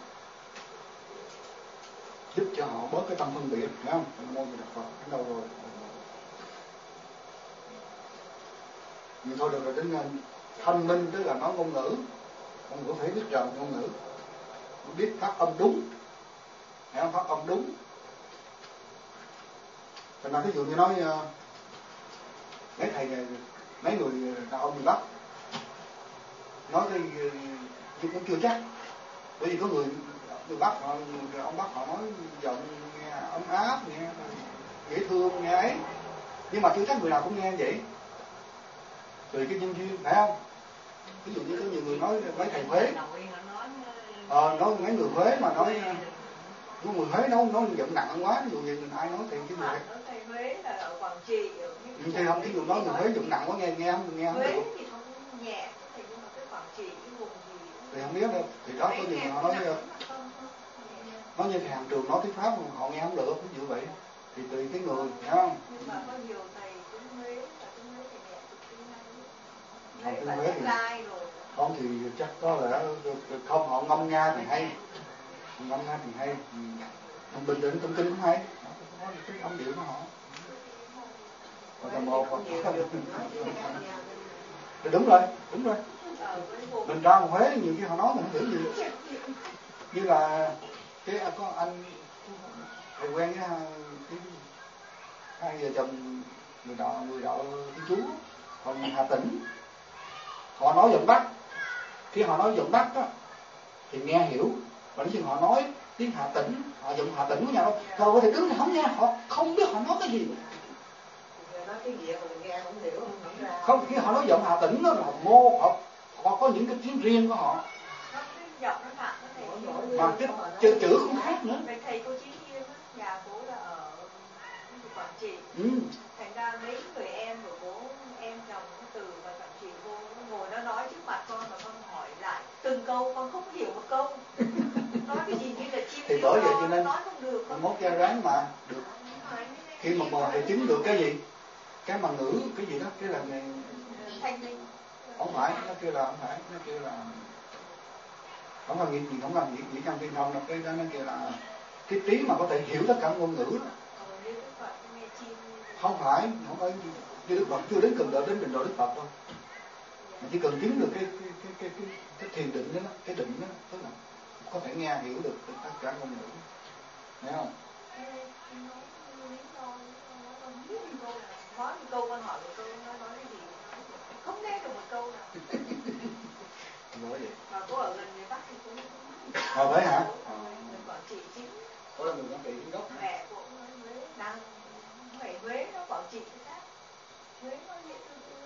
giúp cho họ bớt cái tâm phân biệt, thấy không? Môn gì Phật đến đâu rồi? Nhưng thôi được rồi, đến thanh minh tức là nói ngôn ngữ, ngôn ngữ phải biết tròn ngôn ngữ, biết phát âm đúng, thấy không? Phát âm đúng. Thành ra ví dụ như nói mấy thầy mấy người đàn ông miền Bắc nói cái nhưng cũng chưa chắc, bởi vì có người người Bắc họ, người ông Bắc họ nói giọng nghe ấm áp, nghe dễ thương, nghe ấy, nhưng mà chưa chắc người nào cũng nghe vậy, tùy cái nhân duyên, phải không? Ví dụ như có nhiều người nói mấy thầy Huế, ờ, nói mấy người Huế mà nói có người Huế nói nói giọng nặng quá, ví dụ như ai nói thì cái người thầy Huế là ở Quảng Trị, thì không, ví dụ nói người Huế giọng nặng quá nghe nghe không nghe không Huế được. thì không nhẹ, thì nhưng mà cái Quảng Trị cái vùng gì thì không biết đâu, thì đó có nhiều người họ nói nói như hàng trường nói tiếng Pháp họ nghe không được, ví dụ vậy, thì tùy cái người, hiểu không? Nhưng mà có nhiều thầy tiếng Huế và tiếng Huế thì nhẹ tiếng Huế, tiếng Huế thì lai rồi. Không thì chắc có lẽ không, họ ngâm nga thì hay, ngâm nga thì hay, mình bình định tụng kinh cũng hay, có cái âm điệu của họ. Còn là một thì đúng rồi, đúng rồi. Mình ra một Huế nhiều khi họ nói mình không hiểu gì. Như là cái có anh thầy quen với cái hai vợ chồng người đạo người đạo Thiên Chúa, còn Hà Tĩnh, họ nói giọng Bắc, khi họ nói giọng Bắc á thì nghe hiểu, và nếu như họ nói tiếng Hà Tĩnh, họ dùng Hà Tĩnh của nhà đâu, rồi có thể đứng thì không nghe, họ không biết họ nói cái gì. Nói cái gì mà mình nghe không hiểu, không ra. Không, khi họ nói giọng Hà Tĩnh đó là mô, họ họ có những cái tiếng riêng của họ. Giọng nó thẳng thầy. Mà cái chữ, chữ cũng khác nữa. Thầy cô Chí Hiên á, nhà bố là ở Quảng Trị. Ừ. Thành ra mấy người em của bố, em chồng từ và Quảng Trị vô ngồi nó nói trước mặt con và con hỏi lại từng câu. câu, con không hiểu một câu. Nói cái gì như là chim thì bởi vậy cho nên nói không được. mốt gia ráng mà được. Khi mà bò thì chứng được cái gì? Cái mà ngữ cái gì đó, cái là này, không phải, nó kêu là không phải, nó kêu là không cần nghĩ gì, không cần nghĩ nghĩ trong truyền thông đâu, cái đó nó kêu là cái trí mà có thể hiểu tất cả ngôn ngữ đó. Không phải, không phải như Đức Phật chưa đến cần độ đến trình độ Đức Phật đâu, mà chỉ cần chứng được cái cái cái cái cái, cái thiền định đó, cái định đó, tức là có thể nghe hiểu được tất cả ngôn ngữ, thấy không? Nói một câu con hỏi một câu, nó nói cái gì không nghe được một câu nào. Nói vậy. Mà cô ở gần người Bắc thì cũng Ờ vậy hả? Mình Quảng Trị chính. Có là người Quảng Trị gốc. Mẹ cũng ở Huế, đang phải Huế nó Quảng Trị khác. Huế nó dễ thương.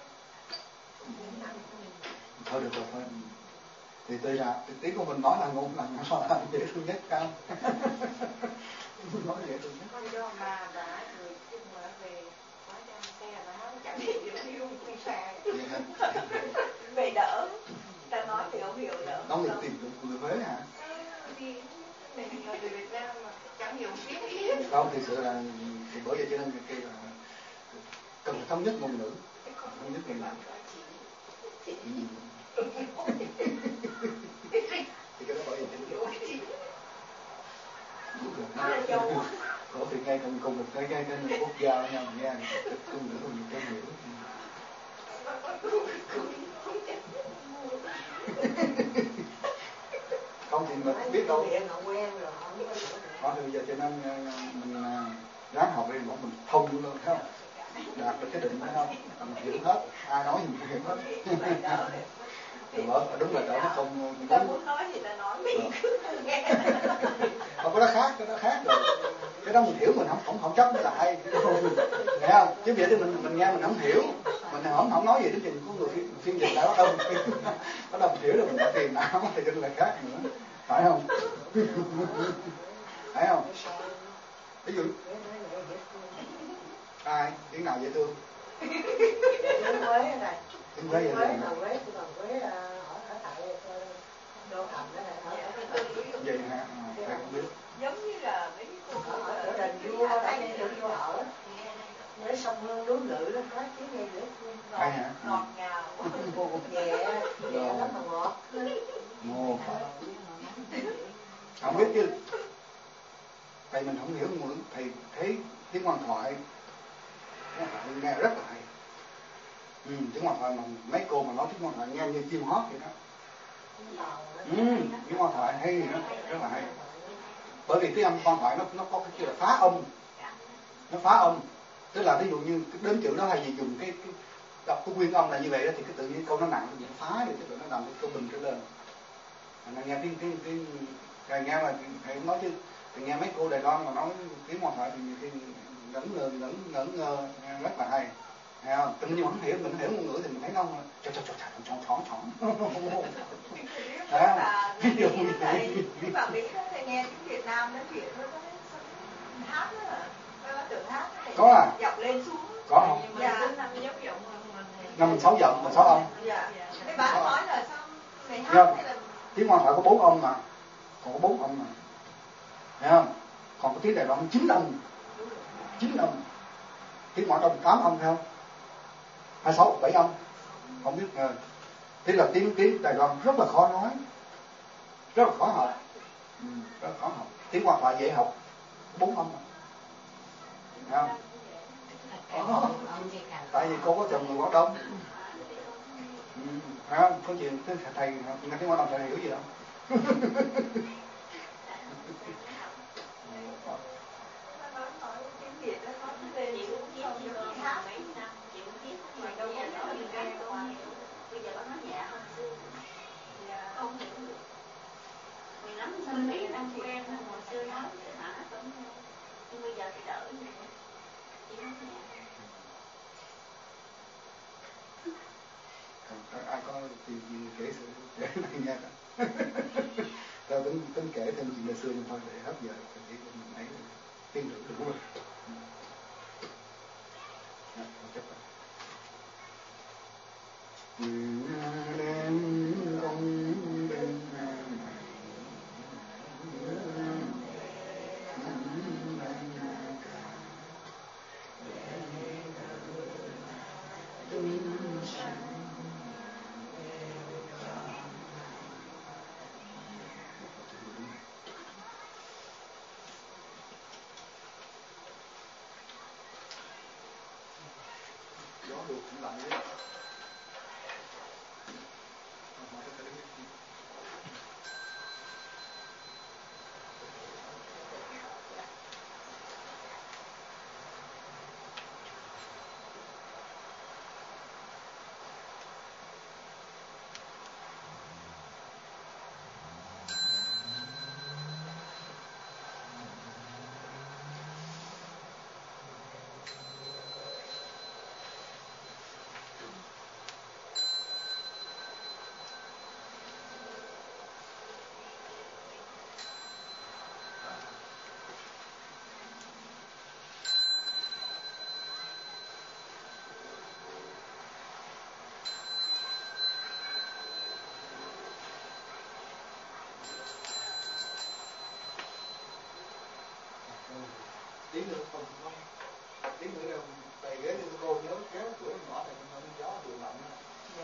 Thôi được rồi thôi. Thì tuy là tiếng của mình nói là ngôn là là dễ thương nhất không? Nói dễ thương nhất. Con do bà đã rồi chung mà về quá trăm xe mà nó chẳng hiểu được đi luôn không xa. Về đỡ. Ta nói thì không hiểu đỡ. Nó người tìm được người Huế hả? Thì mình là người Việt Nam mà chẳng hiểu biết. Không, thì sự là thì bởi vậy cho nên cái là cần phải thống nhất ngôn ngữ, thống nhất ngôn ngữ. Thì cái đó bởi vậy cho nên có thì ngay cùng cùng một cái cái cái quốc gia với nhau nghe ngôn ngữ của mình cho hiểu. Không thì mình biết đâu. Có thì bây giờ cho nên mình ráng học đi, bọn mình thông luôn, thấy không? Đạt được cái định, thấy không? Mình hiểu hết, ai nói thì mình hiểu hết. Rồi, đúng là đỡ nó không. Ta muốn nói thì ta nói, mình cứ nghe. Không, cái đó khác, cái đó khác rồi. Cái đó mình hiểu mình không không không chấp nó là hay, nghe không? Chứ vậy thì mình mình nghe mình không hiểu, mình không không nói gì đến chừng có người phiên phiên dịch lại bắt đầu bắt đầu hiểu được mình đã tiền nào thì cái là khác nữa, phải không? Phải không? Ví dụ ai tiếng nào dễ thương? Tiếng Huế này. Tiếng Huế dễ thương. Huế, Huế, còn Huế ở ở tại Đô Thành đó này, ở cái vậy hả? Thầy không biết. giống như là mấy cô ở ở đền vua ở đây được vô ở. Huế sông Hương núi Ngự đó có tiếng nghe dễ thương, ngọt, ngọt ngào, nhẹ, nhẹ lắm mà ngọt. Ngô không biết chứ, thầy mình không hiểu ngữ, thầy thấy tiếng Hoàng thoại nghe rất là hay. Ừ, tiếng Hoàng thoại mà mấy cô mà nói tiếng Hoàng thoại nghe như chim hót vậy đó. Ừ, tiếng Hoàng thoại hay đó, rất là hay. Bởi vì cái âm Hoàng thoại nó nó có cái kiểu là phá âm, nó phá âm, tức là ví dụ như đến chữ đó hay gì dùng cái, cái đọc cái nguyên âm là như vậy đó, thì cái tự nhiên câu nó nặng thì nó phá đi, tức là nó nằm cái câu bình trở lên. Mà nghe tiếng tiếng tiếng thầy nghe mà thầy nói chứ, thầy nghe mấy cô Đài Loan mà nói tiếng Hoàng thoại thì nhiều khi ngẩn ngơ ngẩn ngẩn ngơ nghe rất là hay. Thấy không? Tự nhiên không hiểu, mình không hiểu ngôn ngữ thì mình thấy nó cho cho cho cho chọn chọn chọn. Thấy không? Ví dụ như vậy. Nhưng mà Mỹ đó thì nghe tiếng Việt Nam nói chuyện nó có hát đó là nó tưởng hát có à? Dọc lên xuống. Có không? Dạ. Năm mình sáu giọng, mình sáu âm. Dạ. Cái bà nói là sao mày hát hay là tiếng Hoàng thoại có bốn âm mà, còn có bốn âm mà, thấy không? Còn có tiếng Đài Loan chín âm, chín âm. Tiếng Quảng Đông tám âm phải không? Hai sáu bảy âm, không biết. À. Thế là tiếng tiếng Đài Loan rất là khó nói, rất là khó học, ừ, rất là khó học. Tiếng Hoàng thoại dễ học, bốn âm mà, thấy không? Đó. Tại vì cô có chồng người Quảng Đông. Ừ, phải không? Có chuyện thầy thầy nghe tiếng Quảng Đông thầy hiểu gì đâu. Mình nghĩ đang quen hồi xưa nói hả cũng nhưng bây giờ thì đỡ rồi. Chỉ nói nhẹ. Ai có chuyện gì kể sự kể này nghe đó. Tao tính tính kể thêm chuyện ngày xưa nhưng thôi để hết giờ thì chỉ mình ấy tiên được đủ rồi. Dạ, chấp rồi. Đêm ông bên lạnh đấy. Họ có thể đứng đi. Tí nữa không không tí nữa đâu tại ghế như cô nhớ kéo cửa nhỏ này nó gió vừa lạnh đó.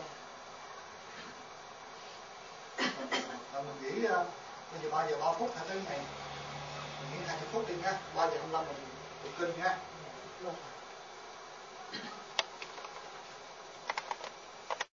Mình nghĩ bây giờ ba giờ ba phút hả tới này mình nghĩ hai mươi phút đi nha, ba giờ hai mươi lăm mình tụng kinh nha.